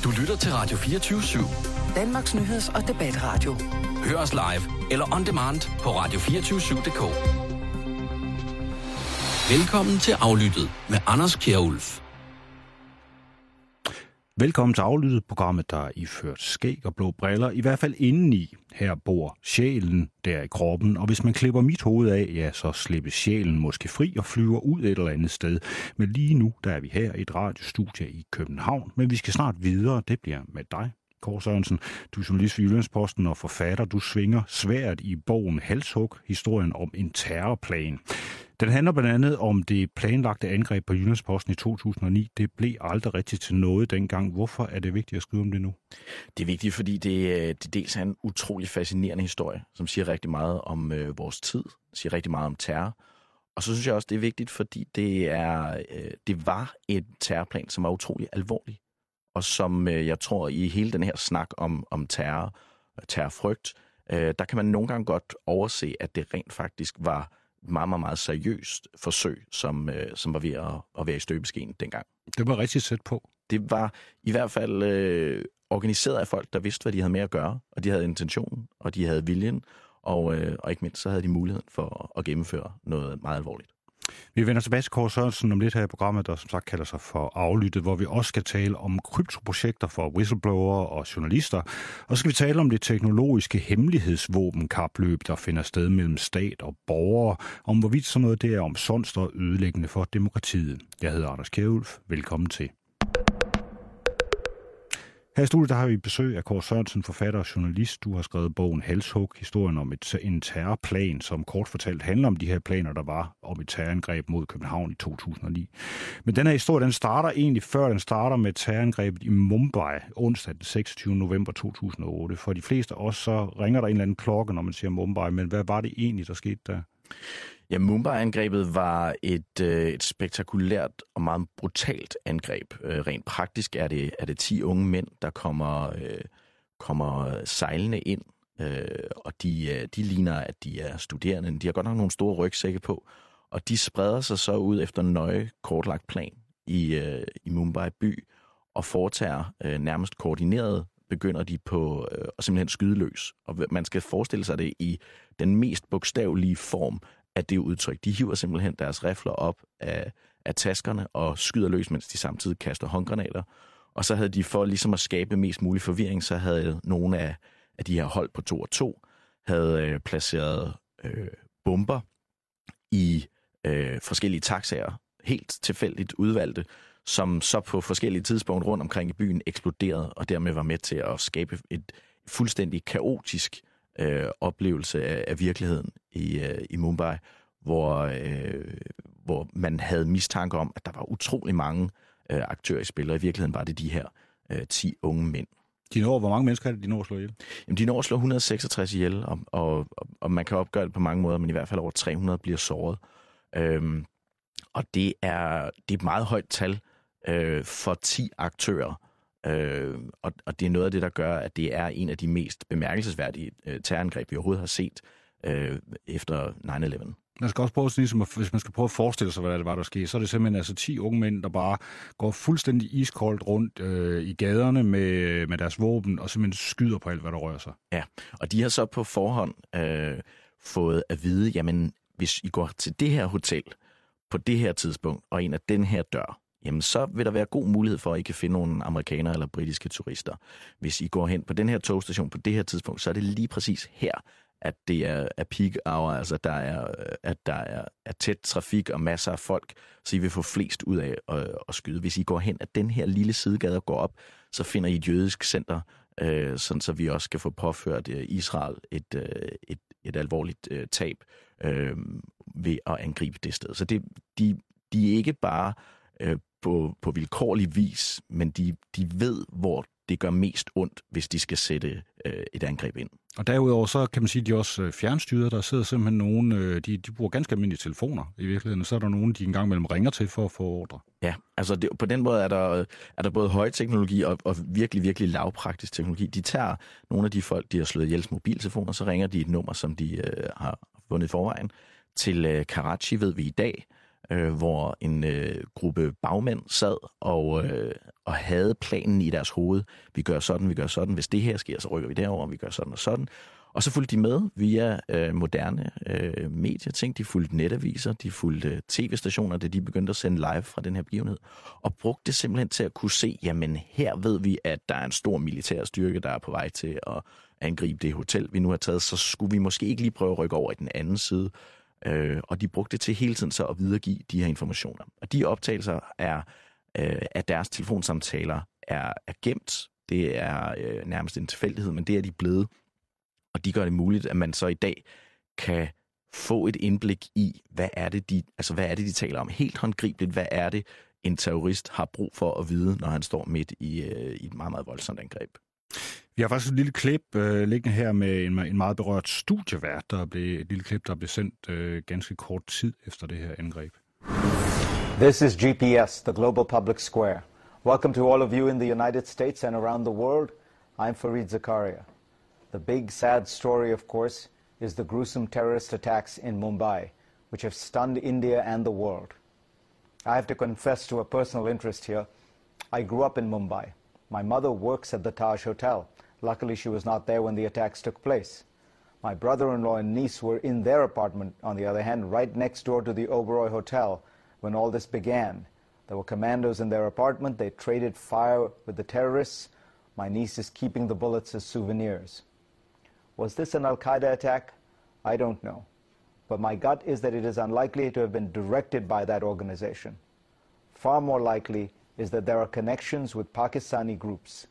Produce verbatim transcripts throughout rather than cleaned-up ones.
Du lytter til Radio fireogtyve syv. Danmarks nyheds- og debatradio. Hør os live eller on demand på radio to fire syv punktum d k. Velkommen til Aflyttet med Anders Kjærulf. Velkommen til Aflyttet, programmet, der er iført skæg og blå briller, i hvert fald indeni. Her bor sjælen, der i kroppen, og hvis man klipper mit hoved af, ja, så slipper sjælen måske fri og flyver ud et eller andet sted. Men lige nu, der er vi her i et radiostudie i København, men vi skal snart videre, det bliver med dig. Kåre Sørensen, du er journalist for Jyllandsposten og forfatter. Du svinger svært i bogen Halshug, historien om en terrorplan. Den handler blandt andet om det planlagte angreb på Jyllandsposten i to tusind og ni. Det blev aldrig rigtig til noget dengang. Hvorfor er det vigtigt at skrive om det nu? Det er vigtigt, fordi det, det dels er en utrolig fascinerende historie, som siger rigtig meget om øh, vores tid, siger rigtig meget om terror. Og så synes jeg også, det er vigtigt, fordi det, er, øh, det var et terrorplan, som var utrolig alvorlig. Og som øh, jeg tror, i hele den her snak om, om terror, terrorfrygt, øh, der kan man nogle gange godt overse, at det rent faktisk var meget, meget, meget seriøst forsøg, som, øh, som var ved at, at være i støbeskeen dengang. Det var rigtig sæt på. Det var i hvert fald øh, organiseret af folk, der vidste, hvad de havde med at gøre, og de havde intentionen, og de havde viljen, og, øh, og ikke mindst så havde de muligheden for at gennemføre noget meget alvorligt. Vi vender tilbage til Kåre Sørensen om lidt her i programmet, der som sagt kalder sig for Aflyttet, hvor vi også skal tale om kryptoprojekter for whistleblower og journalister. Og så skal vi tale om det teknologiske hemmelighedsvåbenkapløb, der finder sted mellem stat og borgere, om hvorvidt sådan noget det er omsonst og ødelæggende for demokratiet. Jeg hedder Anders Kjærulf. Velkommen til. Her i studiet der har vi besøg af Kåre Sørensen, forfatter og journalist. Du har skrevet bogen Halshug, historien om et, en terrorplan, som kort fortalt handler om de her planer, der var om et terrorangreb mod København i to tusind og ni. Men den her historie, den starter egentlig før den starter med terrorangrebet i Mumbai, onsdag den seksogtyvende november to tusind og otte. For de fleste af os, så ringer der en eller anden klokke, når man siger Mumbai, men hvad var det egentlig, der skete der? Ja, Mumbai-angrebet var et, øh, et spektakulært og meget brutalt angreb. Øh, rent praktisk er det, er det ti unge mænd, der kommer, øh, kommer sejlende ind, øh, og de, de ligner, at de er studerende. De har godt nok nogle store rygsække på, og de spreder sig så ud efter en nøje kortlagt plan i, øh, i Mumbai by, og foretager øh, nærmest koordineret, begynder de på øh, at simpelthen skyde løs. Og man skal forestille sig det i den mest bogstavelige form af det udtryk. De hiver simpelthen deres rifler op af, af taskerne og skyder løs, mens de samtidig kaster håndgranater. Og så havde de, for ligesom at skabe mest mulig forvirring, så havde nogle af, af de her hold på to og to, havde øh, placeret øh, bomber i øh, forskellige taxaer, helt tilfældigt udvalgte, som så på forskellige tidspunkter rundt omkring i byen eksploderede, og dermed var med til at skabe et fuldstændig kaotisk øh, oplevelse af, af virkeligheden i, øh, i Mumbai, hvor, øh, hvor man havde mistanke om, at der var utrolig mange øh, aktører i spil, og i virkeligheden var det de her øh, ti unge mænd. De når, hvor mange mennesker er det, de når at slå ihjel? Jamen, de når at slå et hundrede og seksogtres ihjel, og, og, og, og man kan opgøre det på mange måder, men i hvert fald over tre hundrede bliver såret. Øhm, og det er, det er et meget højt tal øh, for ti aktører. Øh, og, og det er noget af det, der gør, at det er en af de mest bemærkelsesværdige øh, terrorangreb, vi overhovedet har set øh, efter nine eleven. Man skal også prøve, ligesom, hvis man skal prøve at forestille sig, hvad det var, der skete, så er det simpelthen altså ti unge mænd, der bare går fuldstændig iskoldt rundt øh, i gaderne med, med deres våben, og simpelthen skyder på alt, hvad der rører sig. Ja, og de har så på forhånd øh, fået at vide, jamen, hvis I går til det her hotel på det her tidspunkt, og en af den her dør, jamen så vil der være god mulighed for, at I kan finde nogle amerikanere eller britiske turister. Hvis I går hen på den her togstation på det her tidspunkt, så er det lige præcis her, at det er, er peak hour, altså der er, at der er, er tæt trafik og masser af folk, så I vil få flest ud af at, at skyde. Hvis I går hen, at den her lille sidegade går op, så finder I et jødisk center, øh, sådan så vi også skal få påført øh, Israel et, øh, et, et alvorligt øh, tab øh, ved at angribe det sted. Så det, de, de er ikke bare øh, på, på vilkårlig vis, men de, de ved, hvor det gør mest ondt, hvis de skal sætte øh, et angreb ind. Og derudover så kan man sige, at de er også fjernstyret. Der sidder simpelthen nogen, øh, de, de bruger ganske almindelige telefoner i virkeligheden, og så er der nogen, de engang mellem ringer til for at få ordre. Ja, altså det, på den måde er der, er der både højteknologi og, og virkelig, virkelig lavpraktisk teknologi. De tager nogle af de folk, de har slået ihjels mobiltelefoner, så ringer de et nummer, som de øh, har fundet i forvejen. Til øh, Karachi ved vi i dag, øh, hvor en øh, gruppe bagmænd sad og, øh, og havde planen i deres hoved. Vi gør sådan, vi gør sådan. Hvis det her sker, så rykker vi derover, vi gør sådan og sådan. Og så fulgte de med via øh, moderne øh, medieting. De fulgte netaviser, de fulgte tv-stationer, da de begyndte at sende live fra den her begivenhed. Og brugte det simpelthen til at kunne se, jamen her ved vi, at der er en stor militær styrke, der er på vej til at angribe det hotel, vi nu har taget. Så skulle vi måske ikke lige prøve at rykke over i den anden side. Øh, og de brugte det til hele tiden så at videregive de her informationer. Og de optagelser er, øh, af deres telefonsamtaler er, er gemt. Det er øh, nærmest en tilfældighed, men det er de blevet. Og de gør det muligt, at man så i dag kan få et indblik i, hvad er det, de, altså, hvad er det, de taler om. Helt håndgribeligt, hvad er det, en terrorist har brug for at vide, når han står midt i, øh, i et meget, meget voldsomt angreb. Vi har faktisk et lille klip øh, liggende her med en, en meget berørt studievært, der blev, et lille klip, der blev sendt øh, ganske kort tid efter det her angreb. This is G P S, the Global Public Square. Welcome to all of you in the United States and around the world. I'm Fareed Zakaria. The big, sad story, of course, is the gruesome terrorist attacks in Mumbai, which have stunned India and the world. I have to confess to a personal interest here. I grew up in Mumbai. My mother works at the Taj Hotel. Luckily, she was not there when the attacks took place. My brother-in-law and niece were in their apartment, on the other hand, right next door to the Oberoi Hotel when all this began. There were commandos in their apartment. They traded fire with the terrorists. My niece is keeping the bullets as souvenirs. Was this an Al-Qaeda attack? I don't know. But my gut is that it is unlikely to have been directed by that organization. Far more likely is that there are connections with Pakistani groups.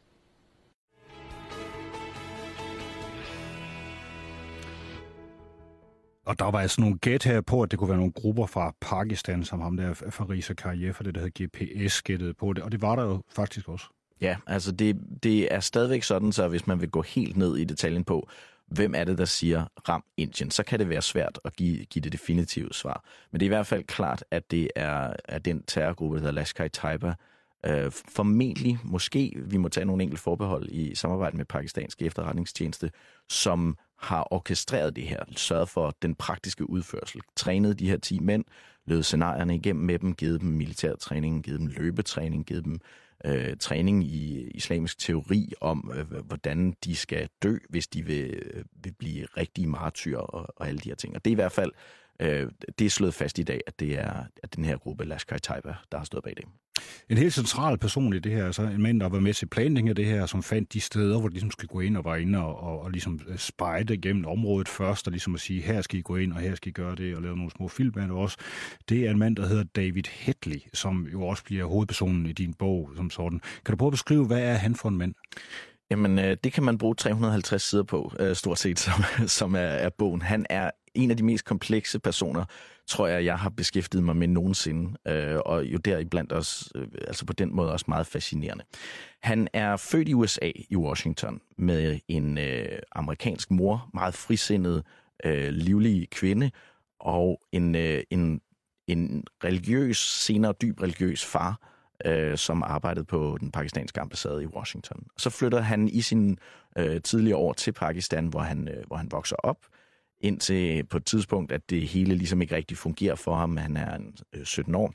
Og der var altså nogle gæt her på, at det kunne være nogle grupper fra Pakistan, som ham der Fareed Zakaria for det, der hedder G P S, gættede på det. Og det var der jo faktisk også. Ja, altså det, det er stadigvæk sådan, så hvis man vil gå helt ned i detaljen på, hvem er det, der siger ram Indien, så kan det være svært at give, give det definitive svar. Men det er i hvert fald klart, at det er, er den terrorgruppe, der hedder Lashkar-e-Taiba, øh, formentlig, måske, vi må tage nogle enkelte forbehold i samarbejde med pakistanske efterretningstjeneste, som har orkestreret det her, sørget for den praktiske udførsel, trænet de her ti mænd, løbet scenarierne igennem med dem, givet dem militær træning, givet dem løbetræning, givet dem øh, træning i islamisk teori om, øh, hvordan de skal dø, hvis de vil, vil blive rigtige martyrer og, og alle de her ting. Og det er i hvert fald, øh, det er slået fast i dag, at det er at den her gruppe Lashkar-e-Taiba, der har stået bag det. En helt central person i det her, altså en mand, der var med til planlægning af det her, som fandt de steder, hvor de ligesom skulle gå ind og var inde og, og, og ligesom spejde gennem området først, og ligesom at sige, her skal I gå ind, og her skal I gøre det, og lave nogle små film af det også. Det er en mand, der hedder David Headley, som jo også bliver hovedpersonen i din bog som sådan. Kan du prøve at beskrive, hvad er han for en mand? Jamen, det kan man bruge tre hundrede og halvtreds sider på, stort set, som, som er, er bogen. Han er en af de mest komplekse personer, tror jeg, jeg har beskæftiget mig med nogensinde, øh, og jo deriblandt også, øh, altså på den måde også meget fascinerende. Han er født i U S A, i Washington, med en øh, amerikansk mor, meget frisindet, øh, livlig kvinde, og en, øh, en, en religiøs, senere dyb religiøs far, øh, som arbejdede på den pakistanske ambassade i Washington. Så flytter han i sine øh, tidligere år til Pakistan, hvor han, øh, hvor han vokser op, indtil på et tidspunkt, at det hele ligesom ikke rigtig fungerer for ham. Han er sytten år.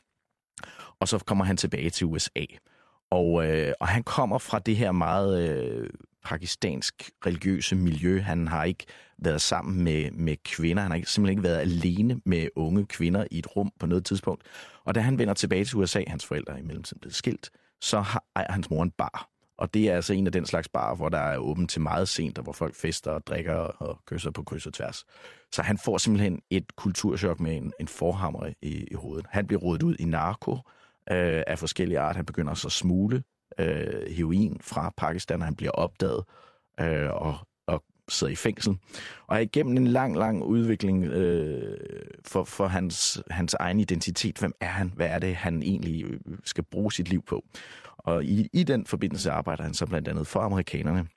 Og så kommer han tilbage til U S A. Og, øh, og han kommer fra det her meget øh, pakistansk religiøse miljø. Han har ikke været sammen med, med kvinder. Han har ikke, simpelthen ikke været alene med unge kvinder i et rum på noget tidspunkt. Og da han vender tilbage til U S A, hans forældre er i mellemtiden blevet skilt, så har, ejer hans mor en bar. Og det er altså en af den slags barer, hvor der er åbent til meget sent, og hvor folk fester og drikker og kysser på kryds og tværs. Så han får simpelthen et kulturschok med en, en forhammer i, i hovedet. Han bliver rodet ud i narko øh, af forskellige art. Han begynder så at smule øh, heroin fra Pakistan, og han bliver opdaget øh, og, og sidder i fængsel. Og er igennem en lang, lang udvikling øh, for, for hans, hans egen identitet. Hvem er han? Hvad er det, han egentlig skal bruge sit liv på? Og i, i den forbindelse arbejder han så blandt andet for amerikanerne,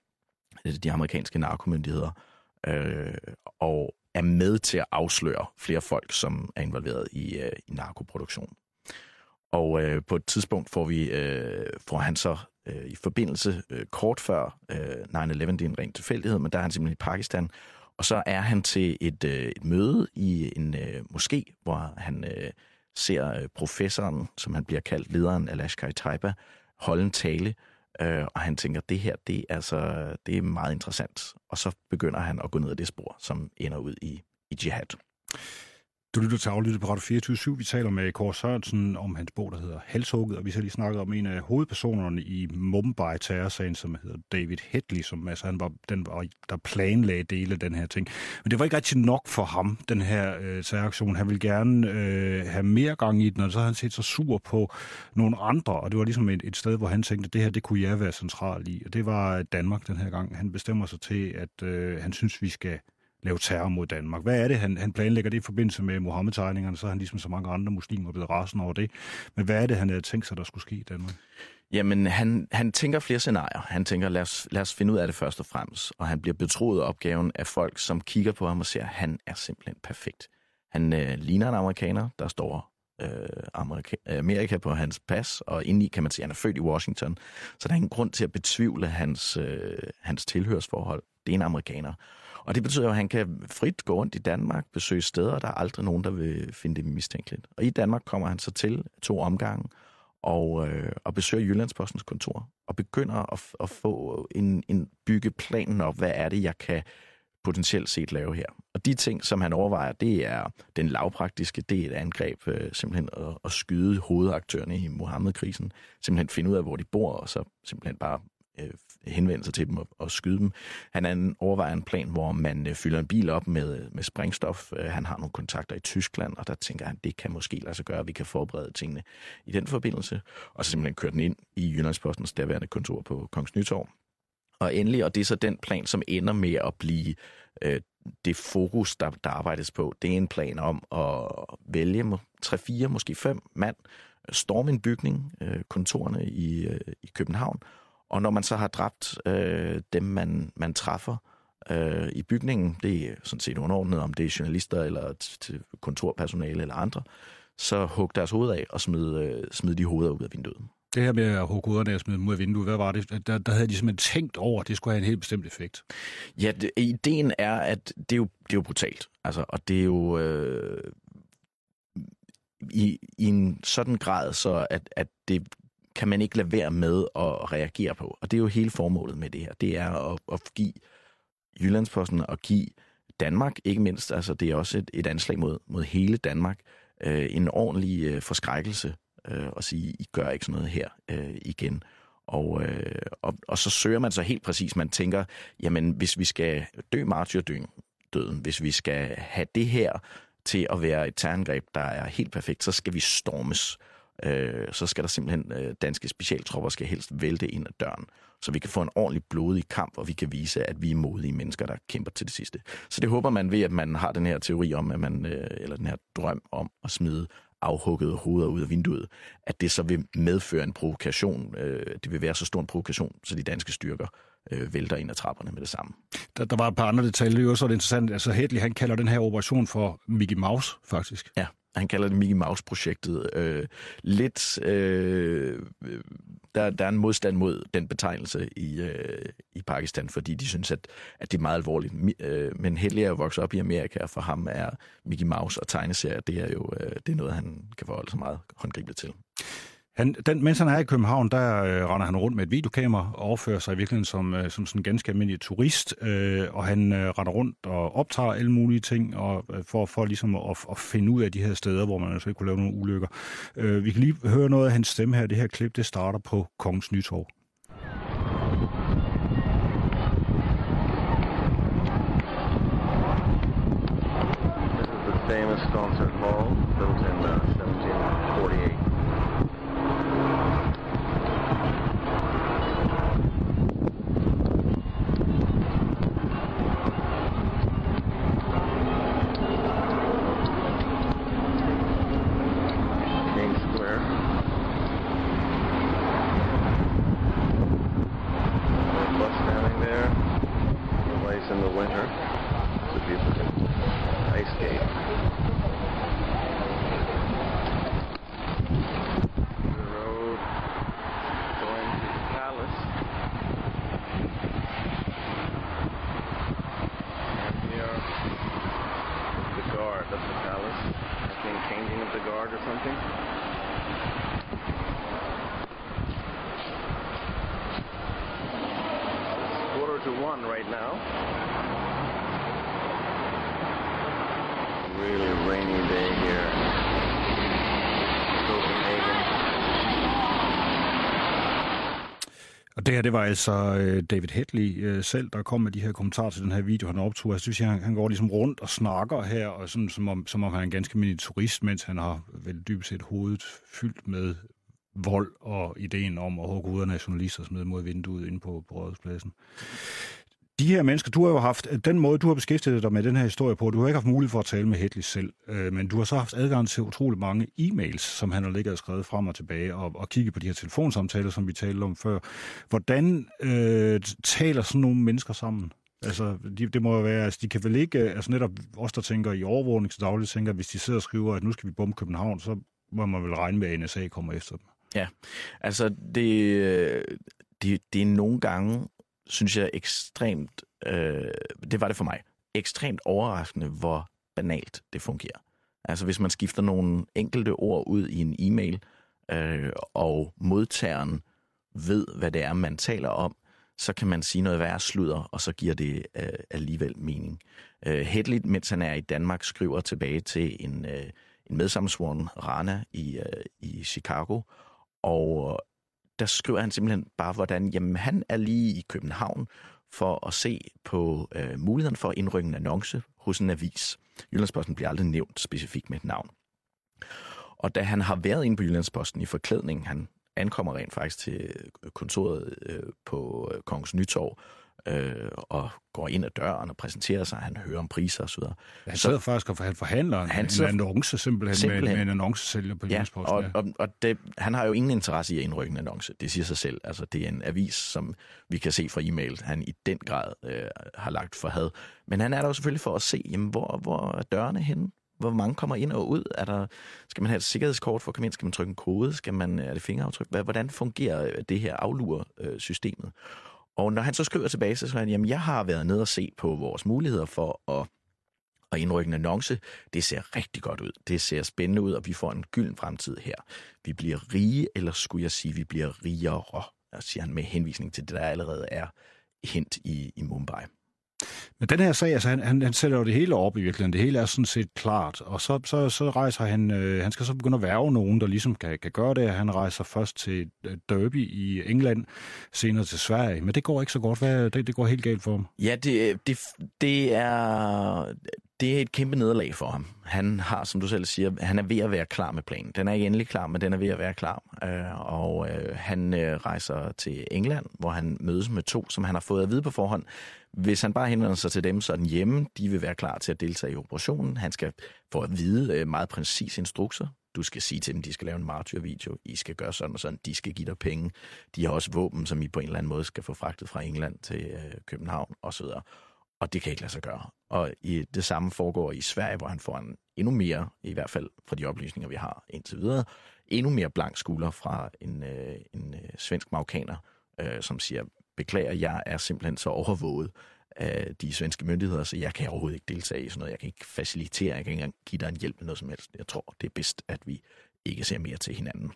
de amerikanske narkomyndigheder, øh, og er med til at afsløre flere folk, som er involveret i, øh, i narkoproduktion. Og øh, på et tidspunkt får, vi, øh, får han så øh, i forbindelse øh, kort før øh, nine eleven, det er en ren tilfældighed, men der er han simpelthen i Pakistan, og så er han til et, øh, et møde i en øh, moské, hvor han øh, ser øh, professoren, som han bliver kaldt, lederen af Lashkar-e-Taiba, holde en tale, øh, og han tænker, det her, det er, altså, det er meget interessant. Og så begynder han at gå ned ad det spor, som ender ud i, i jihad. Du lytter til Aflyttet på Radio fireogtyve syv. Vi taler med Kåre Sørensen om hans bog, der hedder Halshugget, og vi har lige snakket om en af hovedpersonerne i Mumbai-terrorsagen, som hedder David Headley, som altså han var den, der planlagde dele af den her ting. Men det var ikke rigtig nok for ham, den her øh, terroraktion. Han ville gerne øh, have mere gang i den, og så har han set sig sur på nogle andre, og det var ligesom et, et sted, hvor han tænkte, at det her, det kunne jeg være central i. Og det var Danmark den her gang. Han bestemmer sig til, at øh, han synes, vi skal lave terror mod Danmark. Hvad er det, han, han planlægger det i forbindelse med Mohammed-tegningerne? Så er han ligesom så mange andre muslimer blevet rasende over det. Men hvad er det, han havde tænkt sig, der skulle ske i Danmark? Jamen, han, han tænker flere scenarier. Han tænker, lad os, lad os finde ud af det først og fremmest. Og han bliver betroet opgaven af folk, som kigger på ham og siger, at han er simpelthen perfekt. Han øh, ligner en amerikaner, der står øh, Amerika, Amerika på hans pas, og indeni kan man sige, at han er født i Washington. Så der er ingen grund til at betvivle hans, øh, hans tilhørsforhold. Det er en amerikaner. Og det betyder jo, at han kan frit gå rundt i Danmark, besøge steder, og der er aldrig nogen, der vil finde det mistænkeligt. Og i Danmark kommer han så til to omgange og, øh, og besøger Jyllandspostens kontor og begynder at, at få en, en bygge planen op, hvad er det, jeg kan potentielt set lave her. Og de ting, som han overvejer, det er den lavpraktiske, det er et angreb, øh, simpelthen at, at skyde hovedaktørerne i Mohammed-krisen, simpelthen finde ud af, hvor de bor, og så simpelthen bare henvende sig til dem og, og skyde dem. Han er en, overvejer en plan, hvor man øh, fylder en bil op med, med sprængstof. Øh, han har nogle kontakter i Tyskland, og der tænker han, det kan måske lade sig gøre, at vi kan forberede tingene i den forbindelse. Og så simpelthen kører den ind i Jyllandspostens derværende kontor på Kongens Nytorv. Og endelig, og det er så den plan, som ender med at blive øh, det fokus, der, der arbejdes på. Det er en plan om at vælge tre, fire, måske fem mand, storme en bygning, øh, kontorerne i, øh, i København. Og når man så har dræbt øh, dem, man, man træffer øh, i bygningen, det er sådan set underordnet, om det er journalister eller til kontorpersonale eller andre, så hug deres hoved af og smid, øh, smid de hoveder ud af vinduet. Det her med at hugge hovederne og smide dem ud af vinduet, hvad var det? Der, der havde de simpelthen tænkt over, at det skulle have en helt bestemt effekt. Ja, det, ideen er, at det er jo, det er jo brutalt. Altså, og det er jo øh, i, i en sådan grad, så at, at det kan man ikke lade være med at reagere på. Og det er jo hele formålet med det her. Det er at, at give Jyllandsposten og give Danmark, ikke mindst, altså det er også et, et anslag mod, mod hele Danmark, øh, en ordentlig øh, forskrækkelse øh, at sige, I gør ikke sådan noget her øh, igen. Og, øh, og, og så søger man så helt præcis, man tænker, jamen hvis vi skal dø martyrdøden, hvis vi skal have det her til at være et terrorangreb, der er helt perfekt, så skal vi stormes. Øh, så skal der simpelthen øh, danske specialtropper skal helst vælte ind ad døren, så vi kan få en ordentlig blodig kamp, og vi kan vise, at vi er modige mennesker, der kæmper til det sidste. Så det håber man ved, at man har den her teori om, at man, øh, eller den her drøm om at smide afhuggede hoveder ud af vinduet, at det så vil medføre en provokation. Øh, det vil være så stor en provokation, så de danske styrker øh, vælter ind ad trapperne med det samme. Der, der var et par andre detaljer, så er det interessant. Altså Headley, han kalder den her operation for Mickey Mouse, faktisk. Ja. Han kalder det Mickey Mouse-projektet. Øh, lidt, øh, der, der er en modstand mod den betegnelse i, øh, i Pakistan, fordi de synes, at, at det er meget alvorligt. Øh, men Headley er vokset op i Amerika, og for ham er Mickey Mouse og tegneserier, det er jo øh, det er noget, han kan forholde sig meget håndgribeligt til. Han, den, mens han er i København, der øh, render han rundt med et videokamera og opfører sig i virkeligheden som, øh, som sådan en ganske almindelig turist, øh, og han øh, render rundt og optager alle mulige ting og, øh, for, for ligesom at, at finde ud af de her steder, hvor man altså ikke kunne lave nogle ulykker. Øh, vi kan lige høre noget af hans stemme her. Det her klip, det starter på Kongens Nytorv. This is the famous concert hall built in uh, seventeen forty-eight. to one right now. Really rainy day here. Copenhagen. Og det her, det var altså David Headley selv, der kom med de her kommentarer til den her video, han optog. Jeg synes, han, han går ligesom rundt og snakker her, og sådan, som, om, som om han er en ganske almindelig turist, mens han har vel dybest set hovedet fyldt med vold og ideen om at hugge hovederne af journalister smidt mod vinduet inde på, på Rådhuspladsen. De her mennesker, du har jo haft, den måde, du har beskæftiget dig med den her historie på, du har ikke haft mulighed for at tale med Headley selv, øh, men du har så haft adgang til utrolig mange e-mails, som han har ligget og skrevet frem og tilbage, og, og kigget på de her telefonsamtaler, som vi talte om før. Hvordan øh, taler sådan nogle mennesker sammen? Altså, de, det må jo være, altså, de kan vel ikke, altså netop os, der tænker i overvågning til dagligt, tænker, at hvis de sidder og skriver, at nu skal vi bombe København, så må man vel regne med, at N S A kommer efter dem. Ja, altså, det, det, det er nogle gange, synes jeg, ekstremt, øh, det var det for mig, ekstremt overraskende, hvor banalt det fungerer. Altså hvis man skifter nogle enkelte ord ud i en e-mail, øh, og modtageren ved, hvad det er, man taler om, så kan man sige noget værre sludder, og så giver det øh, alligevel mening. Øh, Headley, mens han er i Danmark, skriver tilbage til en, øh, en medsammensvoren Rana i, øh, i Chicago, og der skriver han simpelthen bare, hvordan jamen, han er lige i København for at se på øh, muligheden for at indrykke en annonce hos en avis. Jyllandsposten bliver aldrig nævnt specifikt med et navn. Og da han har været inde på Jyllandsposten i forklædning, han ankommer rent faktisk til kontoret øh, på øh, Kongens Nytorv, øh, og går ind ad døren og præsenterer sig, han hører om priser osv. Han sidder faktisk og han forhandler en, han sidder, en annonce simpelthen, simpelthen. Med, med en annoncesælger på Jyllandsposten. Ja, og, og, og det, han har jo ingen interesse i at indrykke en annonce, det siger sig selv. Altså, det er en avis, som vi kan se fra e-mail, han i den grad øh, har lagt for had. Men han er der jo selvfølgelig for at se, jamen, hvor, hvor er dørene henne? Hvor mange kommer ind og ud? Er der, skal man have et sikkerhedskort for at komme ind? Skal man trykke en kode? Skal man, er det fingeraftryk? Hvordan fungerer det her afluresystemet? Og når han så skriver tilbage, så siger han, jamen jeg har været nede og se på vores muligheder for at, at indrykke en annonce. Det ser rigtig godt ud. Det ser spændende ud, og vi får en gylden fremtid her. Vi bliver rige, eller skulle jeg sige, vi bliver rigere, siger han med henvisning til det, der allerede er hent i, i Mumbai. Men den her sag, altså han, han, han sætter jo det hele op i virkeligheden. Det hele er sådan set klart. Og så, så, så rejser han, øh, han skal så begynde at værve nogen, der ligesom kan, kan gøre det. Han rejser først til Derby i England, senere til Sverige. Men det går ikke så godt. Hvad, det, det går helt galt for ham. Ja, det, det, det, er, det er et kæmpe nederlag for ham. Han har, som du selv siger, han er ved at være klar med planen. Den er ikke endelig klar, men den er ved at være klar. Og øh, han øh, rejser til England, hvor han mødes med to, som han har fået at vide på forhånd. Hvis han bare henvender sig til dem, så er den hjemme. De vil være klar til at deltage i operationen. Han skal få at vide meget præcis instrukser. Du skal sige til dem, de skal lave en martyrvideo. I skal gøre sådan og sådan. De skal give dig penge. De har også våben, som I på en eller anden måde skal få fragtet fra England til øh, København osv. Og det kan ikke lade sig gøre. Og i det samme foregår i Sverige, hvor han får en endnu mere, i hvert fald fra de oplysninger, vi har indtil videre, endnu mere blank skulder fra en, øh, en øh, svensk marokkaner, øh, som siger, beklager, jeg er simpelthen så overvåget af de svenske myndigheder, så jeg kan overhovedet ikke deltage i sådan noget. Jeg kan ikke facilitere, jeg kan ikke engang give dig en hjælp med noget som helst. Jeg tror, det er bedst, at vi ikke ser mere til hinanden.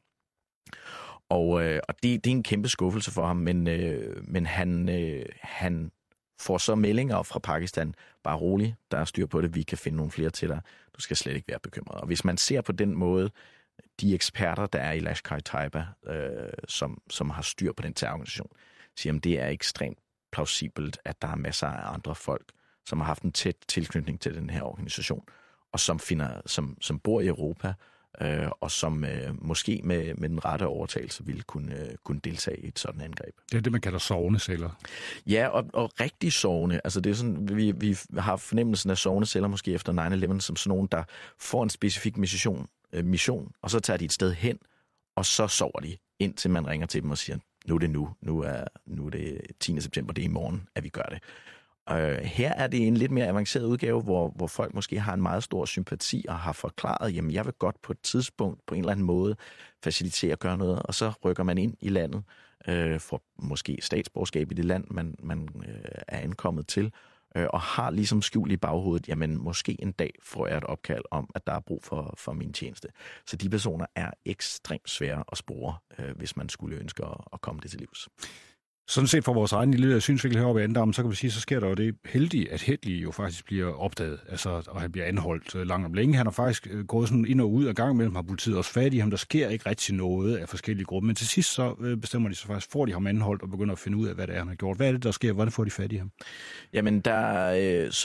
Og, øh, og det, det er en kæmpe skuffelse for ham, men, øh, men han, øh, han får så meldinger fra Pakistan. Bare rolig, der er styr på det, vi kan finde nogle flere til dig. Du skal slet ikke være bekymret. Og hvis man ser på den måde, de eksperter, der er i Lashkar-e-Taiba, øh, som, som har styr på den terrororganisation, siger, at det er ekstremt plausibelt, at der er masser af andre folk, som har haft en tæt tilknytning til den her organisation, og som, finder, som, som bor i Europa, øh, og som øh, måske med, med den rette overtagelse ville kunne, øh, kunne deltage i et sådan angreb. Det er det, man kalder sovneceller. Ja, og, og rigtig sovne. Altså det er sådan, vi, vi har fornemmelsen af sovneceller måske efter nine eleven, som sådan nogen, der får en specifik mission, øh, mission, og så tager de et sted hen, og så sover de, indtil man ringer til dem og siger, nu er det nu, nu er, nu er det tiende september, det er i morgen, at vi gør det. Uh, her er det en lidt mere avanceret udgave, hvor, hvor folk måske har en meget stor sympati og har forklaret, jamen jeg vil godt på et tidspunkt på en eller anden måde facilitere at gøre noget, og så rykker man ind i landet, uh, for måske statsborgerskab i det land, man, man uh, er ankommet til, uh, og har ligesom skjult i baghovedet, jamen måske en dag får jeg et opkald om, at der er brug for, for min tjeneste. Så de personer er ekstremt svære at spore, uh, hvis man skulle ønske at, at komme det til livs. Sådan set for vores egen lille synsvinkel heroppe i Andammen, så kan vi sige, så sker der jo det heldige, at Hedley jo faktisk bliver opdaget, altså, og han bliver anholdt øh, langt om længe. Han har faktisk øh, gået sådan ind og ud af gang mellem, har politiet også fat i ham. Der sker ikke rigtig noget af forskellige grupper, men til sidst så øh, bestemmer de så faktisk, får de ham anholdt og begynder at finde ud af, hvad det er, han har gjort. Hvad er det, der sker? Hvordan får de fat i ham? Jamen, der øh, så,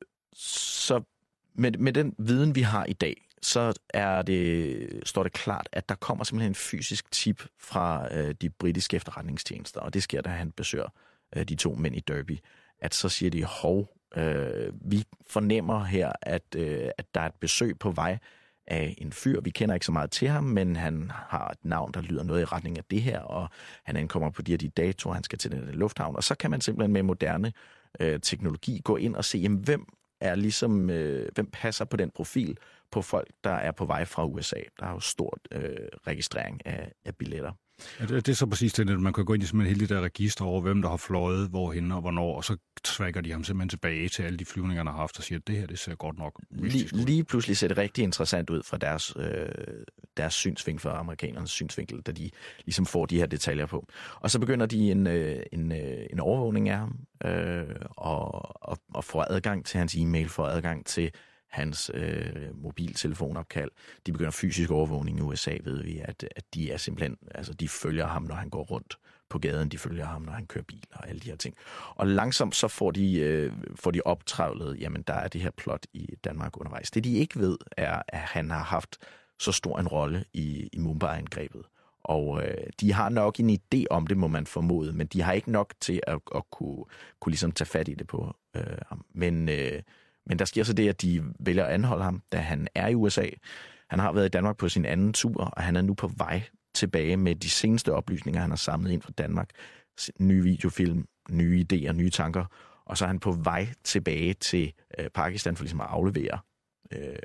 så med, med den viden, vi har i dag, så er det, står det klart, at der kommer simpelthen en fysisk tip fra øh, de britiske efterretningstjenester, og det sker, da han besøger øh, de to mænd i Derby, at så siger de, hov, øh, vi fornemmer her, at, øh, at der er et besøg på vej af en fyr. Vi kender ikke så meget til ham, men han har et navn, der lyder noget i retning af det her, og han ankommer på de her de datoer, han skal til den lufthavn, og så kan man simpelthen med moderne øh, teknologi gå ind og se, jamen, hvem er ligesom, øh, hvem passer på den profil på folk, der er på vej fra U S A. Der er jo stort øh, registrering af, af billetter. Ja, det, det er så præcis det, at man kan gå ind i simpelthen hele det der register over, hvem der har fløjet, hvorhen og hvornår, og så tracker de ham simpelthen tilbage til alle de flyvninger, han har haft, og siger, at det her, det ser godt nok lige, lige pludselig ser det rigtig interessant ud fra deres, øh, deres synsvinkel, fra amerikanernes synsvinkel, da de ligesom får de her detaljer på. Og så begynder de en, øh, en, øh, en overvågning af ham, øh, og, og, og får adgang til hans e-mail, får adgang til hans øh, mobiltelefonopkald. De begynder fysisk overvågning i U S A, ved vi, at, at de er simpelthen, altså de følger ham, når han går rundt på gaden, de følger ham, når han kører bil og alle de her ting. Og langsomt så får de, øh, får de optravlet, jamen der er det her plot i Danmark undervejs. Det de ikke ved, er, at han har haft så stor en rolle i, i Mumbai-angrebet. Og øh, de har nok en idé om det, må man formode, men de har ikke nok til at, at kunne, kunne ligesom tage fat i det på øh, ham. Men øh, Men der sker så det, at de vælger at anholde ham, da han er i U S A. Han har været i Danmark på sin anden tur, og han er nu på vej tilbage med de seneste oplysninger, han har samlet ind fra Danmark. Nye videofilm, nye idéer, nye tanker. Og så er han på vej tilbage til øh, Pakistan for ligesom at aflevere øh,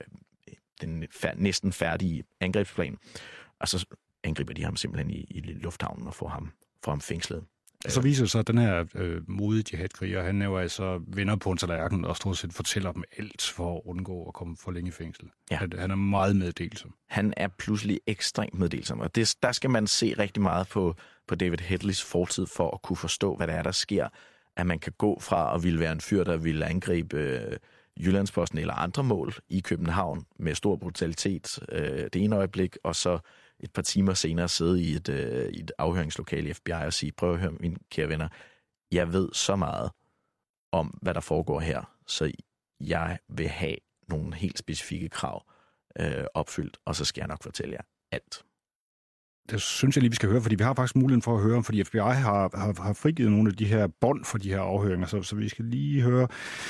den fær- næsten færdige angrebsplan. Og så angriber de ham simpelthen i, i lufthavnen og får ham, får ham fængslet. Så viser det sig, at den her øh, modige jihadkriger, han er jo altså venner på en tallerken og stort set fortæller dem alt for at undgå at komme for længe i fængsel. Ja. Han er meget meddelsom. Han er pludselig ekstremt meddelsom, og det, der skal man se rigtig meget på, på David Hedleys fortid for at kunne forstå, hvad der er, der sker. At man kan gå fra at ville være en fyr, der ville angribe øh, Jyllandsposten eller andre mål i København med stor brutalitet øh, det ene øjeblik, og så et par timer senere sidde i et, øh, i et afhøringslokale i F B I og sige, prøv at høre, mine kære venner, jeg ved så meget om, hvad der foregår her, så jeg vil have nogle helt specifikke krav øh, opfyldt, og så skal jeg nok fortælle jer alt. Det synes jeg lige, vi skal høre, fordi vi har faktisk muligheden for at høre, fordi F B I har, har, har frigivet nogle af de her bånd for de her afhøringer, så, så vi skal lige høre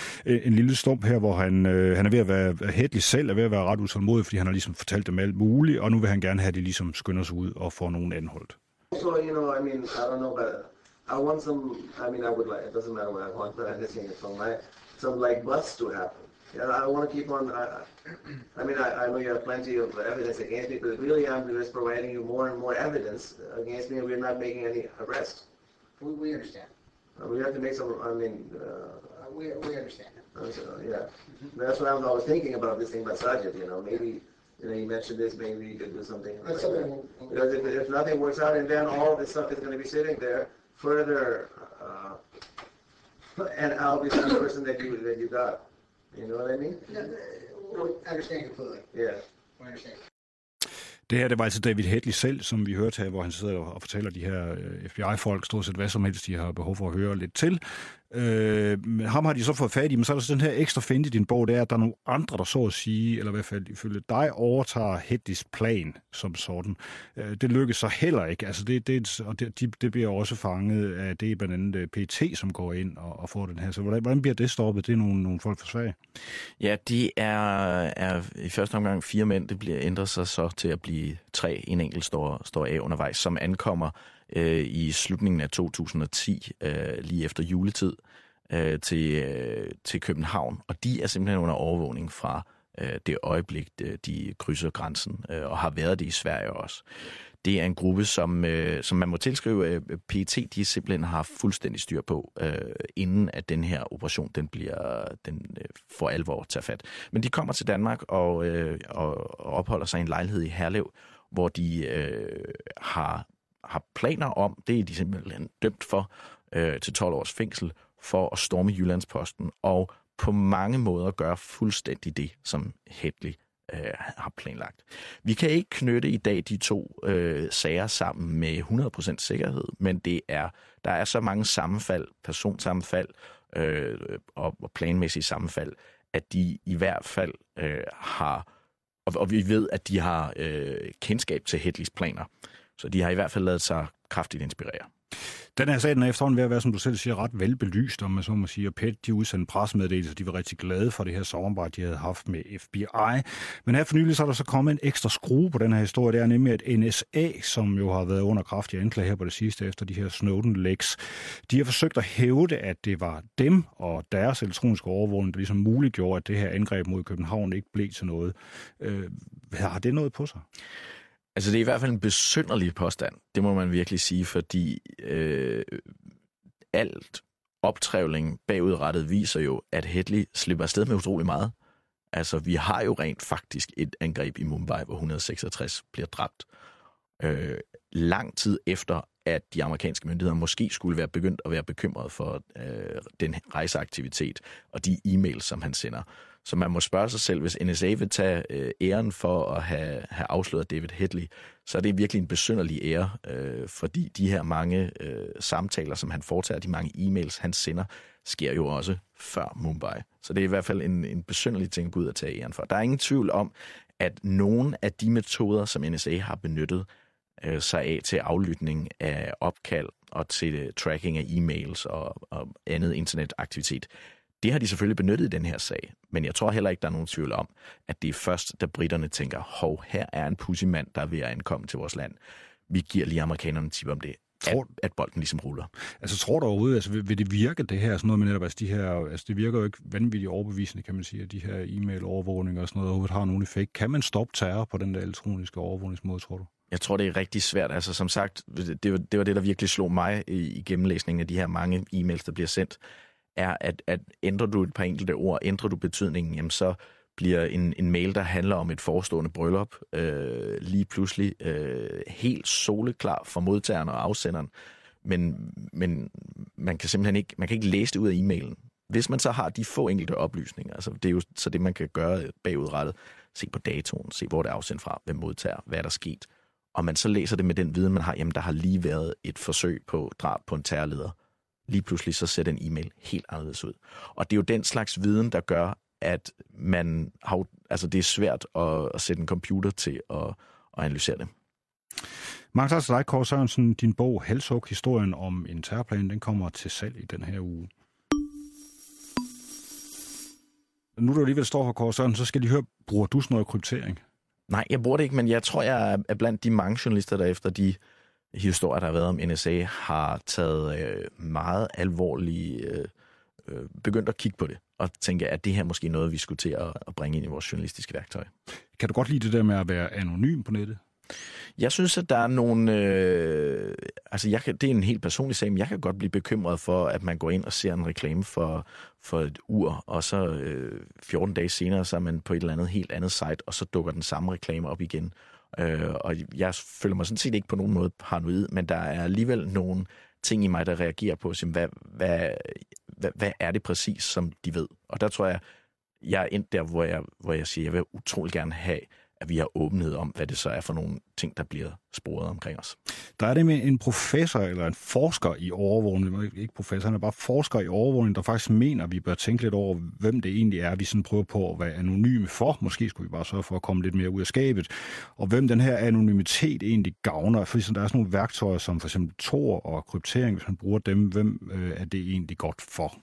en lille stump her, hvor han, øh, han er ved at være Hedley selv, er ved at være ret utålmodig, fordi han har ligesom fortalt dem alt muligt, og nu vil han gerne have, at de ligesom skynder sig ud og får nogen anholdt. So, you know, I mean, I don't know, but I want some, I mean, I would like, it doesn't matter what I want, but I'm just saying it from my, some like busts to happen. Yeah, I want to keep on, I, I mean, I, I know you have plenty of evidence against me, but really I'm just providing you more and more evidence against me, and we're not making any arrests. We, we understand. Uh, we have to make some, I mean... Uh, uh, we, we understand. Uh, so, yeah. Mm-hmm. That's what I was always thinking about this thing about Sajid, you know, maybe, you know, you mentioned this, maybe you could do something like That's that. something we'll, we'll Because if, if nothing works out, and then all this stuff is going to be sitting there, further, uh, and I'll be the person that you, that you got. You know what I mean? No, we understand completely. Yeah. We understand. Det her, det var altså David Hedley selv, som vi hørte her, hvor han sidder og fortæller de her F B I-folk stort set hvad som helst, de har behov for at høre lidt til. Øh, ham har de så fået fat i, men så er der sådan her ekstra fedt i din bog, det er, at der er nogle andre, der så at sige, eller i hvert fald ifølge dig, overtager Hedleys plan som sådan. Øh, det lykkes så heller ikke. Altså det, det, og det, de, det bliver også fanget af det blandt andet P E T, som går ind og, og får den her. Så hvordan, hvordan bliver det stoppet? Det er nogle, nogle folk for Sverige. Ja, de er, er i første omgang fire mænd. Det bliver ændret sig så til at blive tre. En enkelt står, står af undervejs, som ankommer øh, i slutningen af to tusind og ti, øh, lige efter juletid, øh, til, øh, til København. Og de er simpelthen under overvågning fra øh, det øjeblik, de krydser grænsen, øh, og har været det i Sverige også. Det er en gruppe, som, øh, som man må tilskrive øh, P E T, de simpelthen har fuldstændig styr på, øh, inden at den her operation den bliver, den, øh, for alvor tager fat. Men de kommer til Danmark og, øh, og, og opholder sig i en lejlighed i Herlev, hvor de øh, har har planer om, det er de simpelthen dømt for øh, til tolv års fængsel, for at storme Jyllandsposten, og på mange måder gøre fuldstændig det, som Headley øh, har planlagt. Vi kan ikke knytte i dag de to øh, sager sammen med hundrede procent sikkerhed, men det er, der er så mange sammenfald, personsammenfald øh, og, og planmæssige sammenfald, at de i hvert fald øh, har, og, og vi ved, at de har øh, kendskab til Headleys planer. Så de har i hvert fald ladet sig kraftigt inspirere. Den her sag, den er efterhånden ved at være, som du selv siger, ret velbelyst, om man så må sige. Og P E T, de udsendte pressemeddelelser, de var rigtig glade for det her samarbejde, de havde haft med F B I. Men her for nylig, så er der så kommet en ekstra skrue på den her historie. Det er nemlig, at N S A, som jo har været under kraftig anklage her på det sidste efter de her Snowden-læks, de har forsøgt at hævde, at det var dem og deres elektroniske overvågning, der ligesom muliggjorde, at det her angreb mod København ikke blev til noget. Øh, har det noget på sig? Altså, det er i hvert fald en besynderlig påstand. Det må man virkelig sige, fordi øh, alt optrævling bagudrettet viser jo, at Headley slipper afsted med utrolig meget. Altså, vi har jo rent faktisk et angreb i Mumbai, hvor et hundrede og seksogtres bliver dræbt. Øh, lang tid efter, at de amerikanske myndigheder måske skulle være begyndt at være bekymret for øh, den rejseaktivitet og de e-mails, som han sender. Så man må spørge sig selv, hvis N S A vil tage øh, æren for at have, have afsløret David Headley, så er det virkelig en besynderlig ære, øh, fordi de her mange øh, samtaler, som han foretager, de mange e-mails, han sender, sker jo også før Mumbai. Så det er i hvert fald en, en besynderlig ting at gå ud og tage æren for. Der er ingen tvivl om, at nogle af de metoder, som N S A har benyttet øh, sig af til aflytning af opkald og til tracking af e-mails og, og andet internetaktivitet, det har de selvfølgelig benyttet i den her sag, men jeg tror heller ikke, der er nogen tvivl om, at det er først, da britterne tænker, hov, her er en pudsig-mand, der er ved at ankomme til vores land. Vi giver lige amerikanerne tip om det, tror, at, at bolden ligesom ruller. Altså tror du overhovedet, altså, vil, vil det virke det her, sådan noget med netop, altså, de her, altså det virker jo ikke vanvittigt overbevisende, kan man sige, at de her e-mail-overvågninger og sådan noget overhovedet har nogen effekt. Kan man stoppe terror på den der elektroniske overvågningsmåde, tror du? Jeg tror, det er rigtig svært. Altså som sagt, det var det, var det der virkelig slog mig i, i gennemlæsningen af de her mange e-mails, der bliver sendt, er, at, at ændrer du et par enkelte ord, ændrer du betydningen, jamen så bliver en, en mail, der handler om et forestående bryllup, øh, lige pludselig øh, helt soleklar for modtageren og afsenderen. Men, men man kan simpelthen ikke, man kan ikke læse det ud af e-mailen. Hvis man så har de få enkelte oplysninger, altså det er jo så det, man kan gøre bagudrettet, se på datoen, se hvor det er afsendt fra, hvem modtager, hvad er der sket, og man så læser det med den viden, man har, jamen der har lige været et forsøg på drab på en terrorleder. Lige pludselig så ser den e-mail helt anderledes ud. Og det er jo den slags viden, der gør, at man har, altså det er svært at, at sætte en computer til at, at analysere det. Mange tak til dig, Kåre Sørensen. Din bog Halshug, historien om en terrorplan, den kommer til salg i den her uge. Nu du alligevel står her, Kåre Sørensen, så skal de høre, bruger du sådan noget kryptering? Nej, jeg bruger det ikke, men jeg tror, jeg er blandt de mange journalister, der efter de historier, der har været om N S A, har taget øh, meget alvorligt øh, øh, begyndt at kigge på det, og tænke, at det her måske er noget, vi skulle til at, at bringe ind i vores journalistiske værktøj. Kan du godt lide det der med at være anonym på nettet? Jeg synes, at der er nogle... Øh, altså, jeg kan, det er en helt personlig sag, men jeg kan godt blive bekymret for, at man går ind og ser en reklame for, for et ur, og så øh, fjorten dage senere, så er man på et eller andet helt andet site, og så dukker den samme reklame op igen. Øh, og jeg føler mig sådan set ikke på nogen måde paranoid, men der er alligevel nogle ting i mig, der reagerer på, hvad, hvad, hvad, hvad er det præcis, som de ved? Og der tror jeg, jeg er endt der, hvor jeg, hvor jeg siger, jeg vil utrolig gerne have, at vi har åbenhed om, hvad det så er for nogle ting, der bliver sporet omkring os. Der er det med en professor eller en forsker i overvågning, ikke professor, han er bare forsker i overvågning, der faktisk mener, at vi bør tænke lidt over, hvem det egentlig er, vi sådan prøver på at være anonyme for. Måske skulle vi bare sørge for at komme lidt mere ud af skabet. Og hvem den her anonymitet egentlig gavner. For der er sådan nogle værktøjer, som for eksempel Tor og kryptering, hvis man bruger dem, hvem øh, er det egentlig godt for?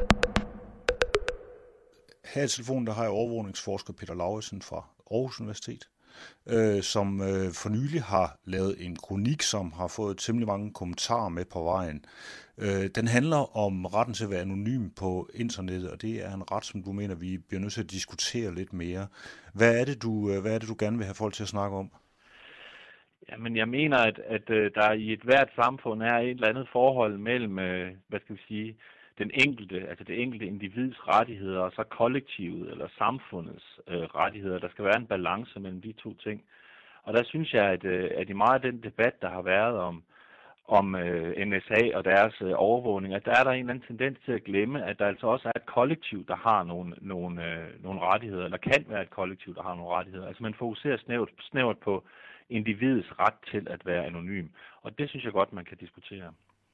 Her i telefonen, der har jeg overvågningsforsker Peter Lauritsen fra Aarhus Universitet, øh, som øh, for nylig har lavet en kronik, som har fået temmelig mange kommentarer med på vejen. Øh, den handler om retten til at være anonym på internettet, og det er en ret, som du mener, vi bliver nødt til at diskutere lidt mere. Hvad er det, du, hvad er det, du gerne vil have folk til at snakke om? Jamen, jeg mener, at, at, at der i et hvert samfund er et eller andet forhold mellem, hvad skal vi sige, den enkelte, altså det enkelte individs rettigheder, og så kollektivet eller samfundets øh, rettigheder. Der skal være en balance mellem de to ting. Og der synes jeg, at, at i meget af den debat, der har været om, om øh, N S A og deres øh, overvågning, at der er der en eller anden tendens til at glemme, at der altså også er et kollektiv, der har nogle, nogle, øh, nogle rettigheder, eller kan være et kollektiv, der har nogle rettigheder. Altså man fokuserer snævert, snævert på individets ret til at være anonym. Og det synes jeg godt, man kan diskutere.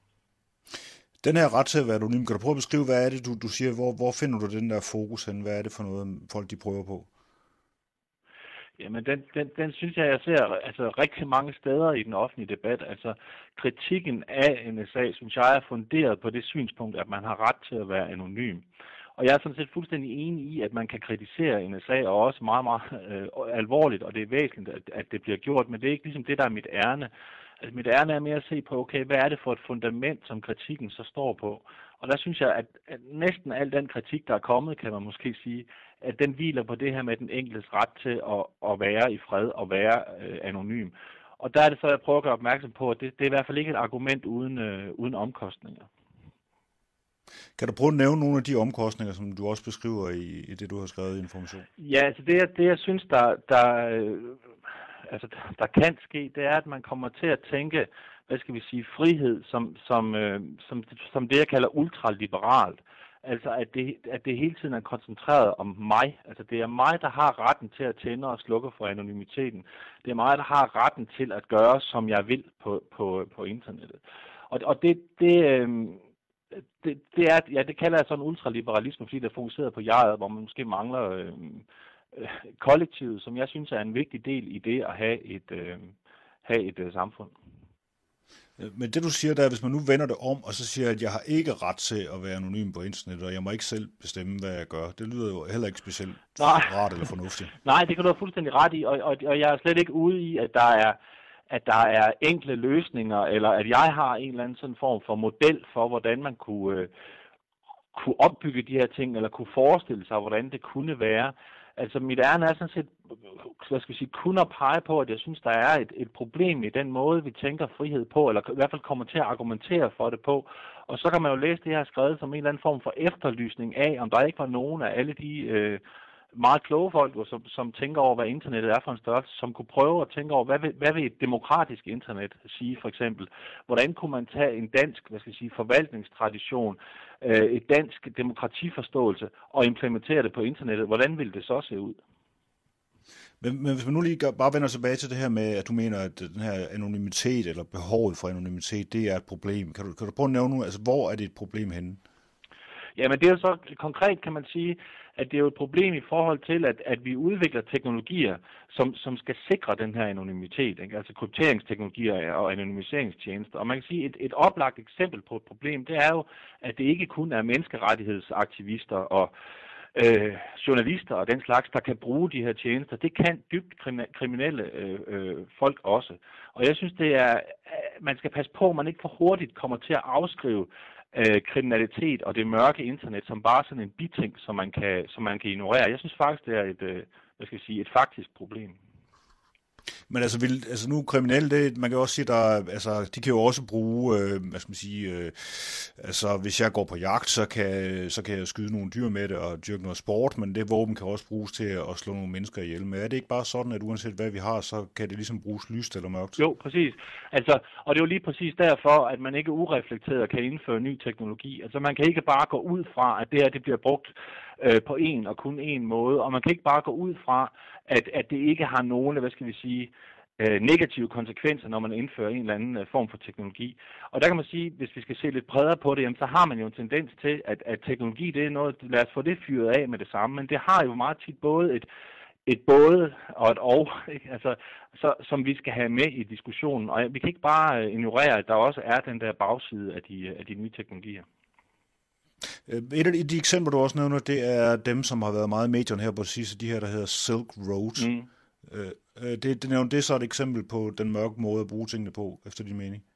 Den her ret til at være anonym, kan du prøve at beskrive, hvad er det, du, du siger, hvor, hvor finder du den der fokus hen? Hvad er det for noget, folk de prøver på? Jamen, den, den, den synes jeg, jeg ser altså, rigtig mange steder i den offentlige debat. Altså, kritikken af N S A, synes jeg, er funderet på det synspunkt, at man har ret til at være anonym. Og jeg er sådan set fuldstændig enig i, at man kan kritisere N S A, og også meget, meget øh, alvorligt, og det er væsentligt, at, at det bliver gjort, men det er ikke ligesom det, der er mit ærne. Altså, mit ærne er mere at se på, okay, hvad er det for et fundament, som kritikken så står på? Og der synes jeg, at, at næsten al den kritik, der er kommet, kan man måske sige, at den hviler på det her med den enkeltes ret til at, at være i fred og være øh, anonym. Og der er det så, jeg prøver at gøre opmærksom på, at det, det er i hvert fald ikke et argument uden, øh, uden omkostninger. Kan du prøve at nævne nogle af de omkostninger, som du også beskriver i, i det, du har skrevet i Information? Ja, altså det, det jeg synes, der, der, øh, altså, der kan ske, det er, at man kommer til at tænke, hvad skal vi sige, frihed, som, som, øh, som, som det, jeg kalder ultraliberalt. Altså, at det, at det hele tiden er koncentreret om mig. Altså, det er mig, der har retten til at tænde og slukke for anonymiteten. Det er mig, der har retten til at gøre, som jeg vil på, på, på internettet. Og, og det, det, øh, det, det, er, ja, det kalder jeg sådan ultraliberalisme, fordi det er fokuseret på jeget, hvor man måske mangler øh, øh, kollektivet, som jeg synes er en vigtig del i det at have et, øh, have et øh, samfund. Men det du siger der, hvis man nu vender det om, og så siger, at jeg har ikke ret til at være anonym på internettet, og jeg må ikke selv bestemme, hvad jeg gør, det lyder jo heller ikke specielt Nej. rart eller fornuftigt. Nej, det kan du have fuldstændig ret i, og, og, og jeg er slet ikke ude i, at der er at der er enkle løsninger, eller at jeg har en eller anden sådan form for model for, hvordan man kunne, øh, kunne opbygge de her ting, eller kunne forestille sig, hvordan det kunne være. Altså mit ærne er sådan set, hvad skal vi sige, kun at pege på, at jeg synes, der er et, et problem i den måde, vi tænker frihed på, eller i hvert fald kommer til at argumentere for det på. Og så kan man jo læse det her skrevet som en eller anden form for efterlysning af, om der ikke var nogen af alle de øh, meget kloge folk, som, som tænker over, hvad internettet er for en størrelse, som kunne prøve at tænke over, hvad vil, hvad vil et demokratisk internet sige, for eksempel? Hvordan kunne man tage en dansk, hvad skal jeg sige, forvaltningstradition, øh, et dansk demokratiforståelse og implementere det på internettet? Hvordan ville det så se ud? Men, men hvis man nu lige bare vender tilbage til det her med, at du mener, at den her anonymitet, eller behovet for anonymitet, det er et problem. Kan du, kan du prøve at nævne nu, altså hvor er det et problem henne? Jamen det er jo så konkret, kan man sige, at det er jo et problem i forhold til, at, at vi udvikler teknologier, som, som skal sikre den her anonymitet, ikke? Altså krypteringsteknologier og anonymiseringstjenester. Og man kan sige, et, et oplagt eksempel på et problem, det er jo, at det ikke kun er menneskerettighedsaktivister og øh, journalister og den slags, der kan bruge de her tjenester. Det kan dybt kriminelle øh, øh, folk også. Og jeg synes, det er, man skal passe på, at man ikke for hurtigt kommer til at afskrive Øh, kriminalitet og det mørke internet som bare sådan en biting, som man kan, som man kan ignorere. Jeg synes faktisk, det er et, øh, hvad skal jeg sige, et faktisk problem. Men altså, vil, altså nu kriminelle, det, man kan også sige, der, altså, de kan jo også bruge, øh, hvad skal man sige, øh, altså hvis jeg går på jagt, så kan, så kan jeg skyde nogle dyr med det og dyrke noget sport, men det våben kan også bruges til at slå nogle mennesker ihjel. Men er det ikke bare sådan, at uanset hvad vi har, så kan det ligesom bruges lyst eller mørkt? Jo, præcis. Altså, og det er jo lige præcis derfor, at man ikke ureflekteret kan indføre ny teknologi. Altså man kan ikke bare gå ud fra, at det her det bliver brugt øh, på en og kun en måde, og man kan ikke bare gå ud fra, at, at det ikke har nogen, hvad skal vi sige, øh, negative konsekvenser, når man indfører en eller anden øh, form for teknologi. Og der kan man sige, hvis vi skal se lidt bredere på det, jamen, så har man jo en tendens til, at, at teknologi det er noget, lad os få det fyret af med det samme, men det har jo meget tit både et, et både og et og, ikke? Altså, så, som vi skal have med i diskussionen. Og vi kan ikke bare ignorere, at der også er den der bagside af de, af de nye teknologier. Et af de eksempler, du også nævner, det er dem, som har været meget i medierne her på det sidste, de her, der hedder Silk Road. Mm. Det, det, nævner, det er så et eksempel på den mørke måde at bruge tingene på, efter din mening?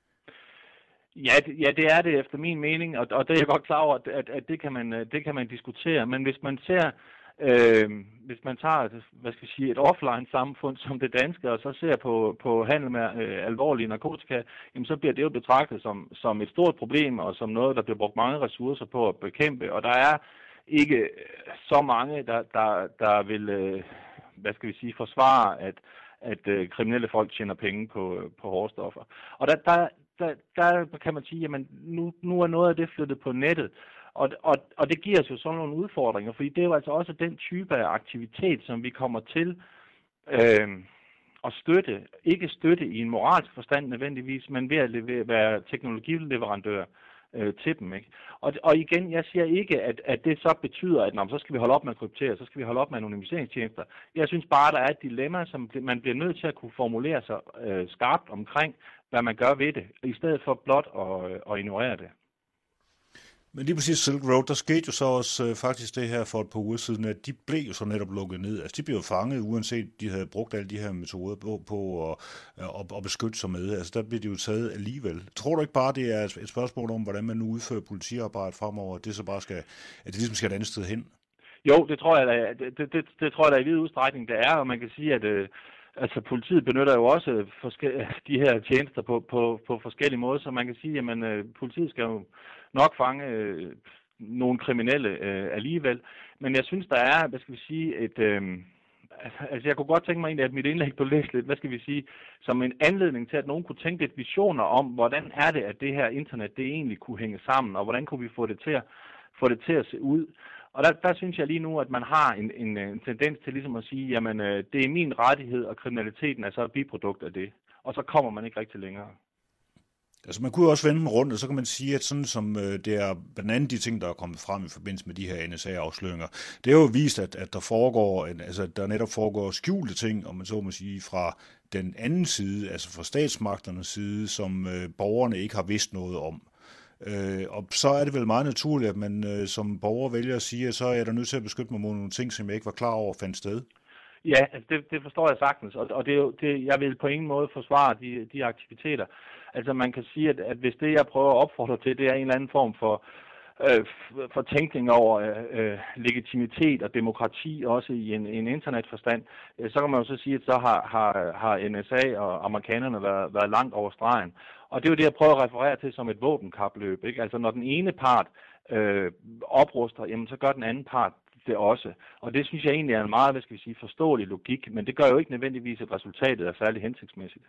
Ja, det, ja, det er det efter min mening, og, og det er jeg godt klar over, at, at, at det, kan man, det kan man diskutere. Men hvis man ser, øh, hvis man tager, hvad skal jeg sige, et offline-samfund som det danske, og så ser på, på handel med øh, alvorlige narkotika, jamen, så bliver det jo betragtet som, som et stort problem, og som noget, der bliver brugt mange ressourcer på at bekæmpe. Og der er ikke så mange, der, der, der vil, øh, hvad skal vi sige, forsvare, at at øh, kriminelle folk tjener penge på, på hårde stoffer. Og der, der, der, der kan man sige, jamen nu, nu er noget af det flyttet på nettet, og, og, og det giver os jo sådan nogle udfordringer, fordi det er jo altså også den type af aktivitet, som vi kommer til øh, at støtte, ikke støtte i en moralsk forstand nødvendigvis, men ved at levere, være teknologileverandør øh, til dem. Ikke? Og, og igen, jeg siger ikke, at, at det så betyder, at nå, så skal vi holde op med at kryptere, så skal vi holde op med anonymiseringstjenester. Jeg synes bare, der er et dilemma, som man bliver nødt til at kunne formulere sig øh, skarpt omkring, hvad man gør ved det, i stedet for blot at, at ignorere det. Men lige præcis Silk Road, der skete jo så også øh, faktisk det her for et par uger siden, at de blev jo så netop lukket ned. Altså de blev jo fanget, uanset de havde brugt alle de her metoder på, på at, at, at beskytte sig med. Altså der blev de jo taget alligevel. Tror du ikke bare, det er et spørgsmål om, hvordan man nu udfører politiarbejde fremover, at det så bare skal, at det ligesom skal et andet sted hen? Jo, det tror jeg da, det, det, det tror jeg da i vid udstrækning, det er, og man kan sige, at øh, altså, politiet benytter jo også de her tjenester på, på, på forskellige måder, så man kan sige, at øh, politiet skal jo nok fange øh, nogle kriminelle øh, alligevel. Men jeg synes, der er, hvad skal vi sige, et... Øh, altså, jeg kunne godt tænke mig egentlig, at mit indlæg blev læst lidt, hvad skal vi sige, som en anledning til, at nogen kunne tænke lidt visioner om, hvordan er det, at det her internet, det egentlig kunne hænge sammen, og hvordan kunne vi få det til at, få det til at se ud. Og der, der synes jeg lige nu, at man har en, en, en tendens til ligesom at sige, jamen øh, det er min rettighed, og kriminaliteten er så et biprodukt af det. Og så kommer man ikke rigtig længere. Altså man kunne jo også vende den rundt, og så kan man sige, at sådan som øh, det er blandt andet de ting, der er kommet frem i forbindelse med de her N S A-afsløringer, det er jo vist, at, at der foregår, en, altså der netop foregår skjulte ting, om man så må sige, fra den anden side, altså fra statsmagternes side, som øh, borgerne ikke har vidst noget om. Øh, og så er det vel meget naturligt, at man øh, som borger vælger at sige, at så er der nødt til at beskytte mig mod nogle ting, som jeg ikke var klar over fandt sted. Ja, altså det, det forstår jeg sagtens, og, og det er jo, det, jeg vil på ingen måde forsvare de, de aktiviteter. Altså man kan sige, at, at hvis det, jeg prøver at opfordre til, det er en eller anden form for, øh, for tænkning over øh, legitimitet og demokrati, også i en, en internetforstand, øh, så kan man jo så sige, at så har, har, har N S A og amerikanerne været, været langt over stregen. Og det er jo det, jeg prøver at referere til som et våbenkapløb. Ikke? Altså når den ene part øh, opruster, jamen så gør den anden part det også. Og det synes jeg egentlig er en meget, hvad skal vi sige, forståelig logik, men det gør jo ikke nødvendigvis, at resultatet er særlig hensigtsmæssigt.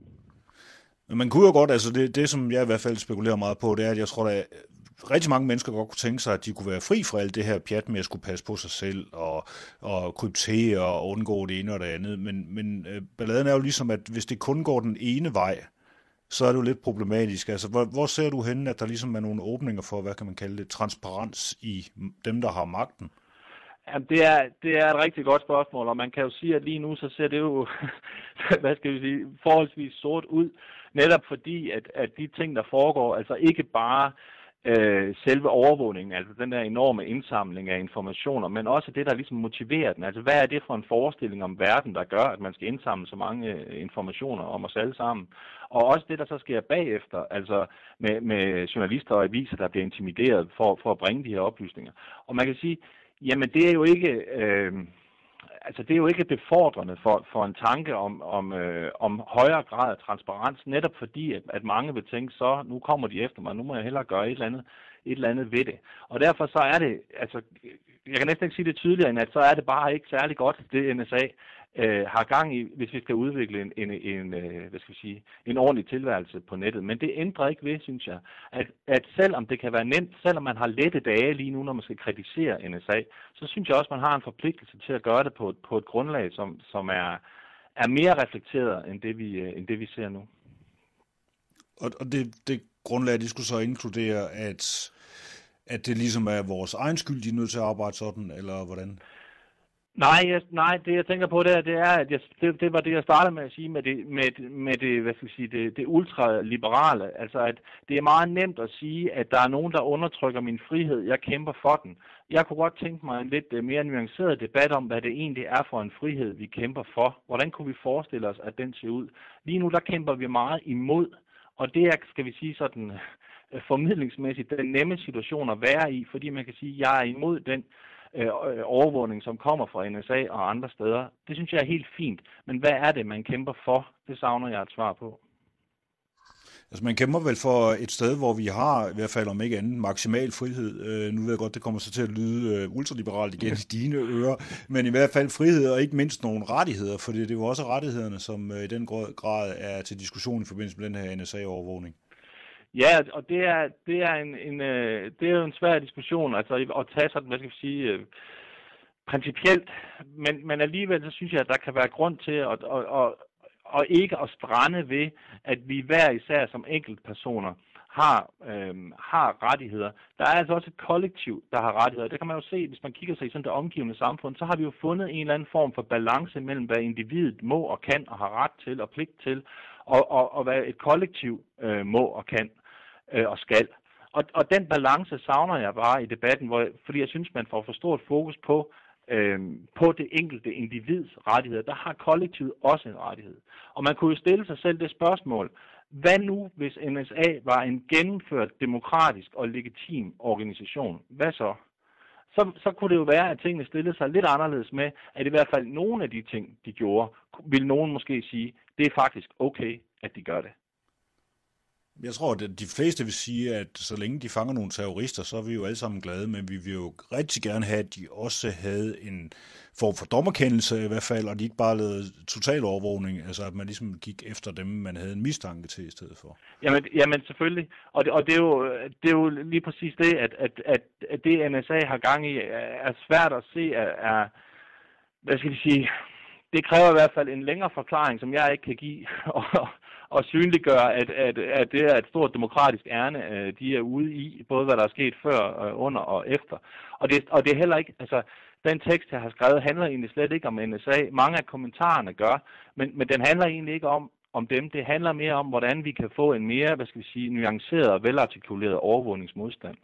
Men man kunne jo godt, altså det, det som jeg i hvert fald spekulerer meget på, det er, at jeg tror, at rigtig mange mennesker godt kunne tænke sig, at de kunne være fri fra alt det her pjat med at skulle passe på sig selv og, og kryptere og undgå det ene og det andet. Men, men øh, balladen er jo ligesom, at hvis det kun går den ene vej, så er det jo lidt problematisk. Altså, hvor, hvor ser du henne, at der ligesom er nogle åbninger for, hvad kan man kalde det, transparens i dem, der har magten? Jamen, det er, det er et rigtig godt spørgsmål, og man kan jo sige, at lige nu så ser det jo, hvad skal vi sige, forholdsvis sort ud, netop fordi, at, at de ting, der foregår, altså ikke bare øh, selve overvågningen, altså den der enorme indsamling af informationer, men også det, der ligesom motiverer den. Altså, hvad er det for en forestilling om verden, der gør, at man skal indsamle så mange informationer om os alle sammen? Og også det, der så sker bagefter, altså med, med journalister og aviser, der bliver intimideret for, for at bringe de her oplysninger. Og man kan sige, jamen det er jo ikke, øh, altså det er jo ikke befordrende for, for en tanke om, om, øh, om højere grad af transparens, netop fordi, at, at mange vil tænke, så nu kommer de efter mig, nu må jeg hellere gøre et eller andet, et eller andet ved det. Og derfor så er det, altså jeg kan næsten ikke sige det tydeligere, end at så er det bare ikke særlig godt, det N S A øh, har gang i, hvis vi skal udvikle en, en, en, øh, hvad skal vi sige, en ordentlig tilværelse på nettet. Men det ændrer ikke ved, synes jeg, at, at selvom det kan være nemt, selvom man har lette dage lige nu, når man skal kritisere N S A, så synes jeg også, man har en forpligtelse til at gøre det på et, på et grundlag, som, som er, er mere reflekteret, end det vi, end det, vi ser nu. Og, og det, det grundlag, det skulle så inkludere, at at det ligesom er vores egen skyld, de er nødt til at arbejde sådan, eller hvordan? Nej, jeg, nej, det jeg tænker på, det er, det er at jeg, det, det var det, jeg startede med at sige med det, med, med det, hvad skal jeg sige, det, det ultraliberale. Altså, at det er meget nemt at sige, at der er nogen, der undertrykker min frihed. Jeg kæmper for den. Jeg kunne godt tænke mig en lidt mere nuanceret debat om, hvad det egentlig er for en frihed, vi kæmper for. Hvordan kunne vi forestille os, at den ser ud? Lige nu, der kæmper vi meget imod, og det er, skal vi sige sådan, formidlingsmæssigt den nemme situation at være i, fordi man kan sige, at jeg er imod den øh, overvågning, som kommer fra N S A og andre steder. Det synes jeg er helt fint, men hvad er det, man kæmper for? Det savner jeg et svar på. Altså man kæmper vel for et sted, hvor vi har, i hvert fald om ikke andet, maksimal frihed. Øh, nu ved jeg godt, det kommer så til at lyde øh, ultraliberalt igen i dine ører, men i hvert fald frihed og ikke mindst nogle rettigheder, for det er jo også rettighederne, som øh, i den grad er til diskussion i forbindelse med den her N S A-overvågning. Ja, og det er, det er, en, en, øh, det er jo en svær diskussion, altså at tage sådan, hvad skal vi sige, øh, principielt, men, men alligevel så synes jeg, at der kan være grund til at, at, at og ikke at strande ved, at vi hver især som enkeltpersoner har, øhm, har rettigheder. Der er altså også et kollektiv, der har rettigheder. Det kan man jo se, hvis man kigger sig i sådan det omgivende samfund, så har vi jo fundet en eller anden form for balance mellem, hvad individet må og kan og har ret til og pligt til, og, og, og hvad et kollektiv øh, må og kan øh, og skal. Og, og den balance savner jeg bare i debatten, hvor, fordi jeg synes, man får for stort fokus på, Øhm, på det enkelte individs rettigheder. Der har kollektivet også en rettighed. Og man kunne jo stille sig selv det spørgsmål, hvad nu, hvis N S A var en gennemført demokratisk og legitim organisation? Hvad så? Så, så kunne det jo være, at tingene stillede sig lidt anderledes med, at i hvert fald nogle af de ting, de gjorde, vil nogen måske sige, det er faktisk okay, at de gør det. Jeg tror, at de fleste vil sige, at så længe de fanger nogle terrorister, så er vi jo alle sammen glade, men vi vil jo rigtig gerne have, at de også havde en form for dommerkendelse i hvert fald, og de ikke bare lavede total overvågning, altså at man ligesom gik efter dem, man havde en mistanke til i stedet for. Jamen, jamen selvfølgelig, og det, og det, er, jo, det er jo lige præcis det, at, at, at, at det N S A har gang i, er svært at se, er, er hvad skal vi sige, det kræver i hvert fald en længere forklaring, som jeg ikke kan give, og og synliggøre, at, at, at det er et stort demokratisk ærne, de er ude i, både hvad der er sket før, under og efter. Og det, og det er heller ikke, altså, den tekst, jeg har skrevet, handler egentlig slet ikke om N S A. Mange af kommentarerne gør, men, men den handler egentlig ikke om, om dem. Det handler mere om, hvordan vi kan få en mere, hvad skal vi sige, nuanceret og velartikuleret overvågningsmodstand.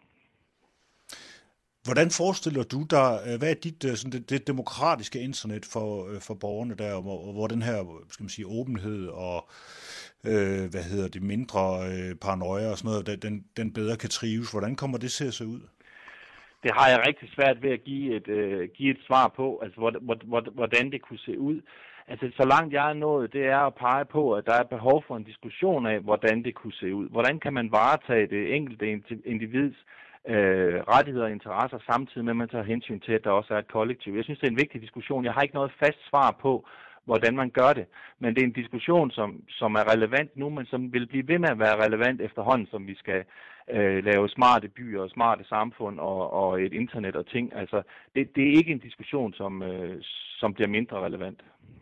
Hvordan forestiller du dig, hvad er dit sådan det, det demokratiske internet for, for borgerne der, hvor, hvor den her, skal man sige, åbenhed og øh, hvad hedder det, mindre øh, paranoia og sådan noget, den, den bedre kan trives? Hvordan kommer det til at se ud? Det har jeg rigtig svært ved at give et, øh, give et svar på, altså hvordan det kunne se ud. Altså, så langt jeg er nået, det er at pege på, at der er behov for en diskussion af, hvordan det kunne se ud. Hvordan kan man varetage det enkelte individs øh, rettigheder og interesser, samtidig med, at man tager hensyn til, at der også er et kollektiv. Jeg synes, det er en vigtig diskussion. Jeg har ikke noget fast svar på, hvordan man gør det. Men det er en diskussion, som, som er relevant nu, men som vil blive ved med at være relevant efterhånden, som vi skal øh, lave smarte byer og smarte samfund og, og et internet og ting. Altså, det, det er ikke en diskussion, som, øh, som bliver mindre relevant.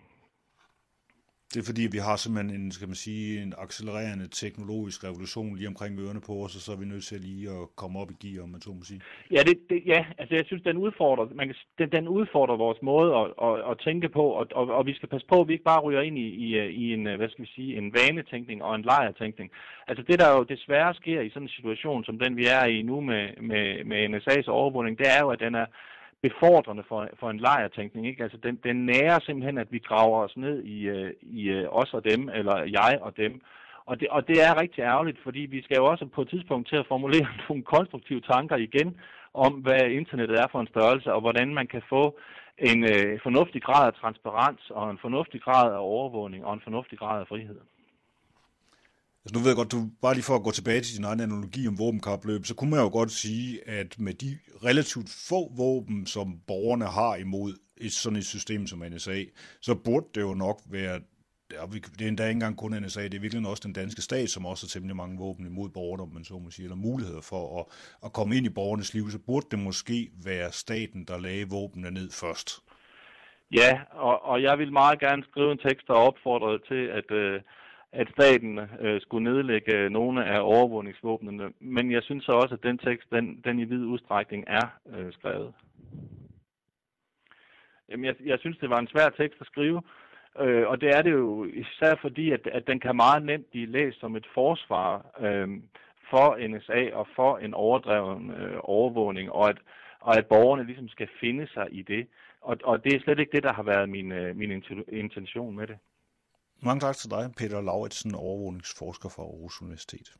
Det er fordi, vi har simpelthen en, skal man sige, en accelererende teknologisk revolution lige omkring ørerne på os, og så er vi nødt til lige at komme op i gear, om man så må sige. Ja, det, det, ja, altså jeg synes, den udfordrer, man kan, den, den udfordrer vores måde at, at, at tænke på, og, og, og vi skal passe på, at vi ikke bare ryger ind i, i, i en, hvad skal vi sige, en vanetænkning og en lejrtænkning. Altså det, der jo desværre sker i sådan en situation, som den vi er i nu med, med, med N S A's overvågning, det er jo, at den er befordrende for, for en lejrtænkning, ikke? Altså den, den nærer simpelthen, at vi graver os ned i, i os og dem, eller jeg og dem. Og det, og det er rigtig ærgerligt, fordi vi skal jo også på et tidspunkt til at formulere nogle konstruktive tanker igen, om hvad internettet er for en størrelse, og hvordan man kan få en øh, fornuftig grad af transparens, og en fornuftig grad af overvågning, og en fornuftig grad af frihed. Altså nu ved jeg godt, du bare lige for at gå tilbage til din egen analogi om våbenkapløb, så kunne man jo godt sige, at med de relativt få våben, som borgerne har imod et sådan et system som N S A, så burde det jo nok være, det er endda ikke engang kun N S A, det er virkelig også den danske stat, som også har temmelig mange våben imod borgerne, om man så må sige, eller muligheder for at, at komme ind i borgernes liv, så burde det måske være staten, der lagde våbnene ned først. Ja, og, og jeg vil meget gerne skrive en tekst, der opfordrede til, at øh, at staten øh, skulle nedlægge nogle af overvågningsvåbnene, men jeg synes så også, at den tekst, den, den i vid udstrækning er øh, skrevet. Jamen, jeg, jeg synes, det var en svær tekst at skrive, øh, og det er det jo især fordi, at, at den kan meget nemt blive læst som et forsvar øh, for N S A og for en overdreven øh, overvågning, og at, og at borgerne ligesom skal finde sig i det. Og, og det er slet ikke det, der har været min, øh, min intention med det. Mange tak til dig, Peter Lauritsen, overvågningsforsker fra Aarhus Universitet.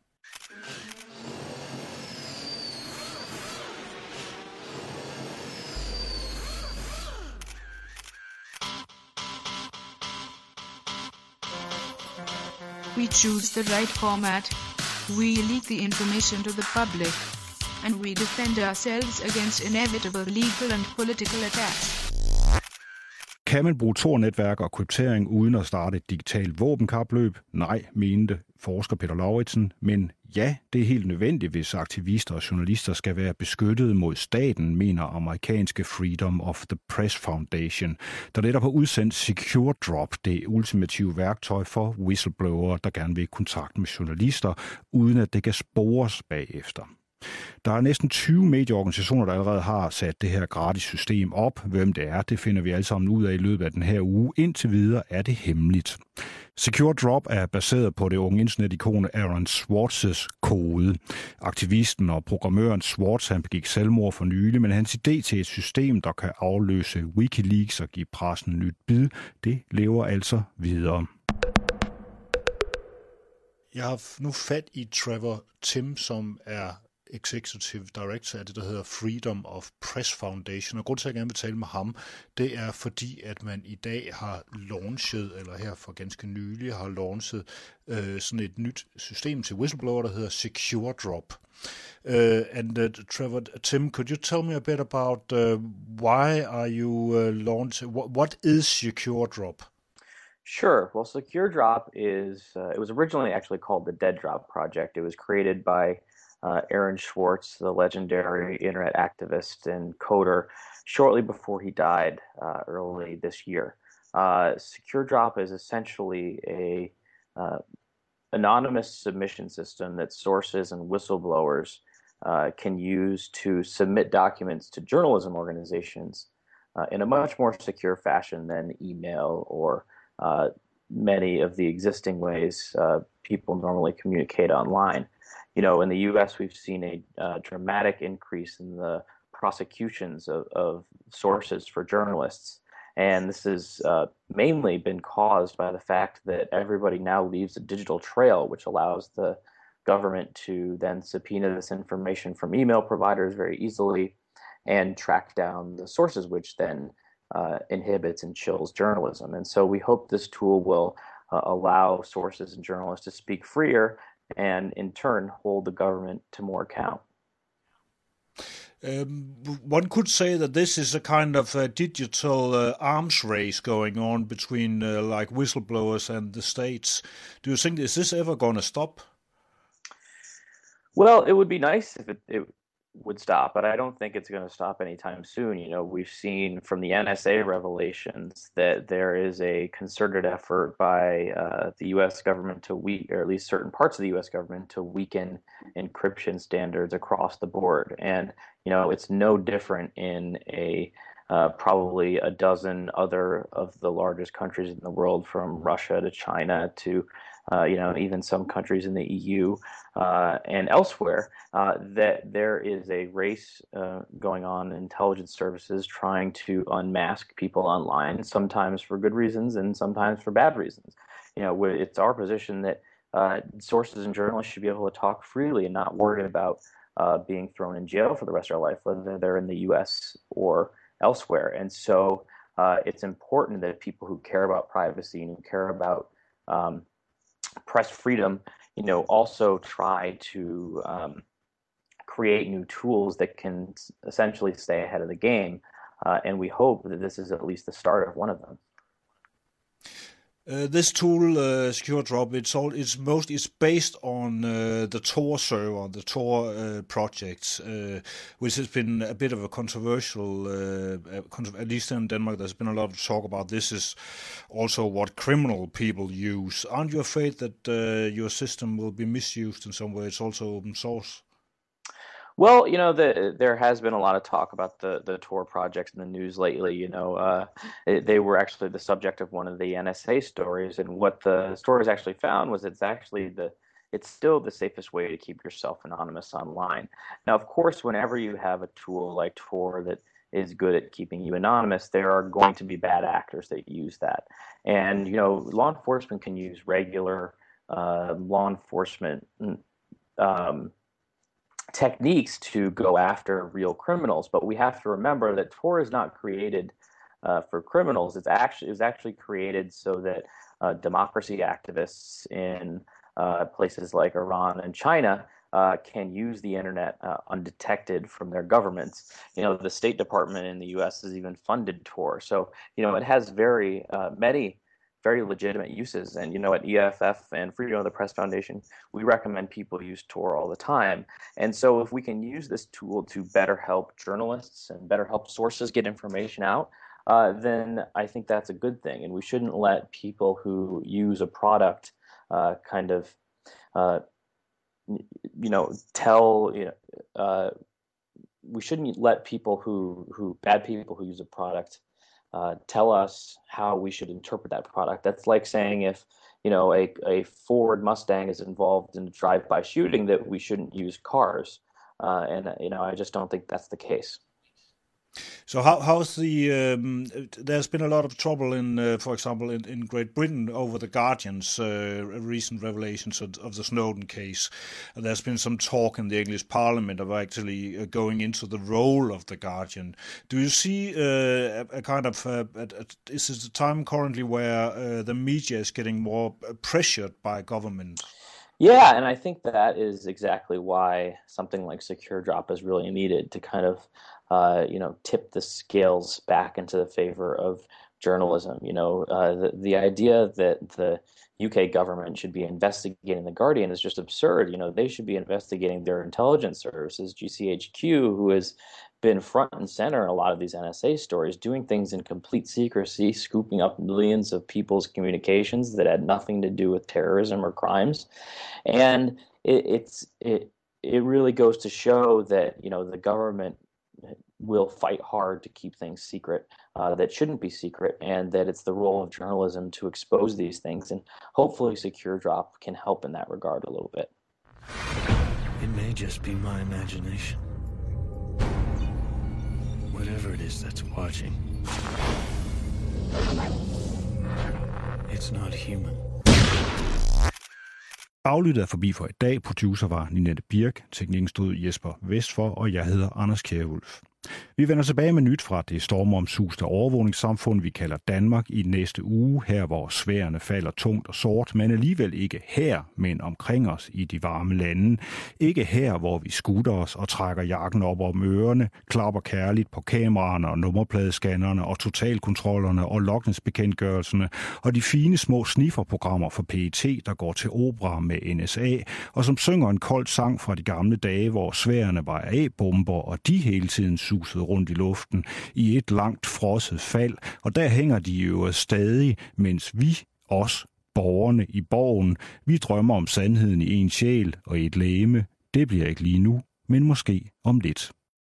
We choose the right format. We leak the information to the public, and we defend ourselves against inevitable legal and political attacks. Kan man bruge Tor-netværk og kryptering uden at starte et digitalt våbenkapløb? Nej, mente forsker Peter Lauritsen, men ja, det er helt nødvendigt, hvis aktivister og journalister skal være beskyttet mod staten, mener amerikanske Freedom of the Press Foundation, der netop har udsendt Secure Drop, det ultimative værktøj for whistleblowere, der gerne vil i kontakt med journalister, uden at det kan spores bagefter. Der er næsten tyve medieorganisationer, der allerede har sat det her gratis system op. Hvem det er, det finder vi alle sammen ud af i løbet af den her uge. Indtil videre er det hemmeligt. Secure Drop er baseret på det unge internetikon Aaron Swartz's kode. Aktivisten og programmøren Swartz, han begik selvmord for nylig, men hans idé til et system, der kan afløse WikiLeaks og give pressen nyt bid, det lever altså videre. Jeg har nu fat i Trevor Timm, som er Executive Director af det, der hedder Freedom of Press Foundation. Og grund til, at jeg gerne vil tale med ham, det er fordi, at man i dag har launchet, eller her for ganske nylig har launchet øh, sådan et nyt system til whistleblower, der hedder Secure Drop. Uh, and uh, Trevor Timm, could you tell me a bit about uh, why are you uh, launching? What, what is Secure Drop? Sure. Well, Secure Drop is, uh, it was originally actually called the Dead Drop Project. It was created by uh, Aaron Swartz, the legendary internet activist and coder, shortly before he died uh, early this year. Uh, Secure Drop is essentially a uh, anonymous submission system that sources and whistleblowers uh, can use to submit documents to journalism organizations uh, in a much more secure fashion than email or Uh, many of the existing ways uh, people normally communicate online. You know, in the U S, we've seen a uh, dramatic increase in the prosecutions of, of sources for journalists. And this has uh, mainly been caused by the fact that everybody now leaves a digital trail, which allows the government to then subpoena this information from email providers very easily and track down the sources, which then Uh, inhibits and chills journalism. And so we hope this tool will uh, allow sources and journalists to speak freer and in turn hold the government to more account. Um, one could say that this is a kind of a digital uh, arms race going on between uh, like whistleblowers and the states. Do you think, is this ever going to stop? Well, it would be nice if it, it would stop, but I don't think it's going to stop anytime soon. You know, we've seen from the N S A revelations that there is a concerted effort by uh, the U S government to weak, or at least certain parts of the U S government, to weaken encryption standards across the board. And, you know, it's no different in a uh, probably a dozen other of the largest countries in the world, from Russia to China to Uh, you know, even some countries in the E U uh, and elsewhere, uh, that there is a race uh, going on in intelligence services trying to unmask people online, sometimes for good reasons and sometimes for bad reasons. You know, it's our position that uh, sources and journalists should be able to talk freely and not worry about uh, being thrown in jail for the rest of their life, whether they're in the U S or elsewhere. And so uh, it's important that people who care about privacy and who care about um, press freedom, you know, also try to um, create new tools that can essentially stay ahead of the game. Uh, and we hope that this is at least the start of one of them. Uh, this tool, uh, Secure Drop, it's all it's most it's based on uh, the Tor server, the Tor uh, project, uh, which has been a bit of a controversial. Uh, at least in Denmark, there's been a lot of talk about this. Is also what criminal people use. Aren't you afraid that uh, your system will be misused in some way? It's also open source. Well, you know, the, there has been a lot of talk about the, the Tor projects in the news lately. You know, uh, it, they were actually the subject of one of the N S A stories, and what the stories actually found was it's actually the it's still the safest way to keep yourself anonymous online. Now, of course, whenever you have a tool like Tor that is good at keeping you anonymous, there are going to be bad actors that use that. And, you know, law enforcement can use regular uh, law enforcement um, techniques to go after real criminals. But we have to remember that Tor is not created uh, for criminals. It's actually, it was actually created so that uh, democracy activists in uh, places like Iran and China uh, can use the internet uh, undetected from their governments. You know, the State Department in the U S has even funded Tor. So, you know, it has very uh, many very legitimate uses. And, you know, at E F F and Freedom of the Press Foundation, we recommend people use Tor all the time. And so if we can use this tool to better help journalists and better help sources get information out, uh, then I think that's a good thing. And we shouldn't let people who use a product uh, kind of, uh, you know, tell, you know, uh, we shouldn't let people who, who, bad people who use a product Uh, tell us how we should interpret that product. That's like saying if, you know, a, a Ford Mustang is involved in a drive-by shooting, that we shouldn't use cars. Uh, and, you know, I just don't think that's the case. So how how's the um, there's been a lot of trouble in, uh, for example, in, in Great Britain over the Guardian's uh, recent revelations of, of the Snowden case. And there's been some talk in the English Parliament of actually uh, going into the role of the Guardian. Do you see uh, a, a kind of uh, a, a, is this a time currently where uh, the media is getting more pressured by government? Yeah, and I think that is exactly why something like Secure Drop is really needed to kind of, uh, you know, tip the scales back into the favor of journalism. You know, uh, the, the idea that the U K government should be investigating The Guardian is just absurd. You know, they should be investigating their intelligence services, G C H Q, who has been front and center in a lot of these N S A stories, doing things in complete secrecy, scooping up millions of people's communications that had nothing to do with terrorism or crimes. And it, it's it it really goes to show that, you know, the government will fight hard to keep things secret uh, that shouldn't be secret, and that it's the role of journalism to expose these things. And hopefully Secure Drop can help in that regard a little bit. It may just be my imagination. Whatever it is that's watching, it's not human. Aflyttet er forbi for i dag. Producer var Ninette Birk, teknikken stod Jesper Vestfor, og jeg hedder Anders Kjærulf. Vi vender tilbage med nyt fra det stormomsuste overvågningssamfund, vi kalder Danmark, i næste uge, her hvor sværene falder tungt og sort, men alligevel ikke her, men omkring os i de varme lande. Ikke her, hvor vi skutter os og trækker jakken op om ørerne, klapper kærligt på kameraerne og nummerpladescannerne og totalkontrollerne og logningsbekendtgørelserne og de fine små snifferprogrammer for P E T, der går til opera med N S A, og som synger en kold sang fra de gamle dage, hvor sværene var A-bomber, og de hele tiden susede rundt i luften i et langt frosset fald, og der hænger de jo stadig, mens vi, os, borgerne i borgen, vi drømmer om sandheden i en sjæl og i et legeme. Det bliver ikke lige nu, men måske om lidt.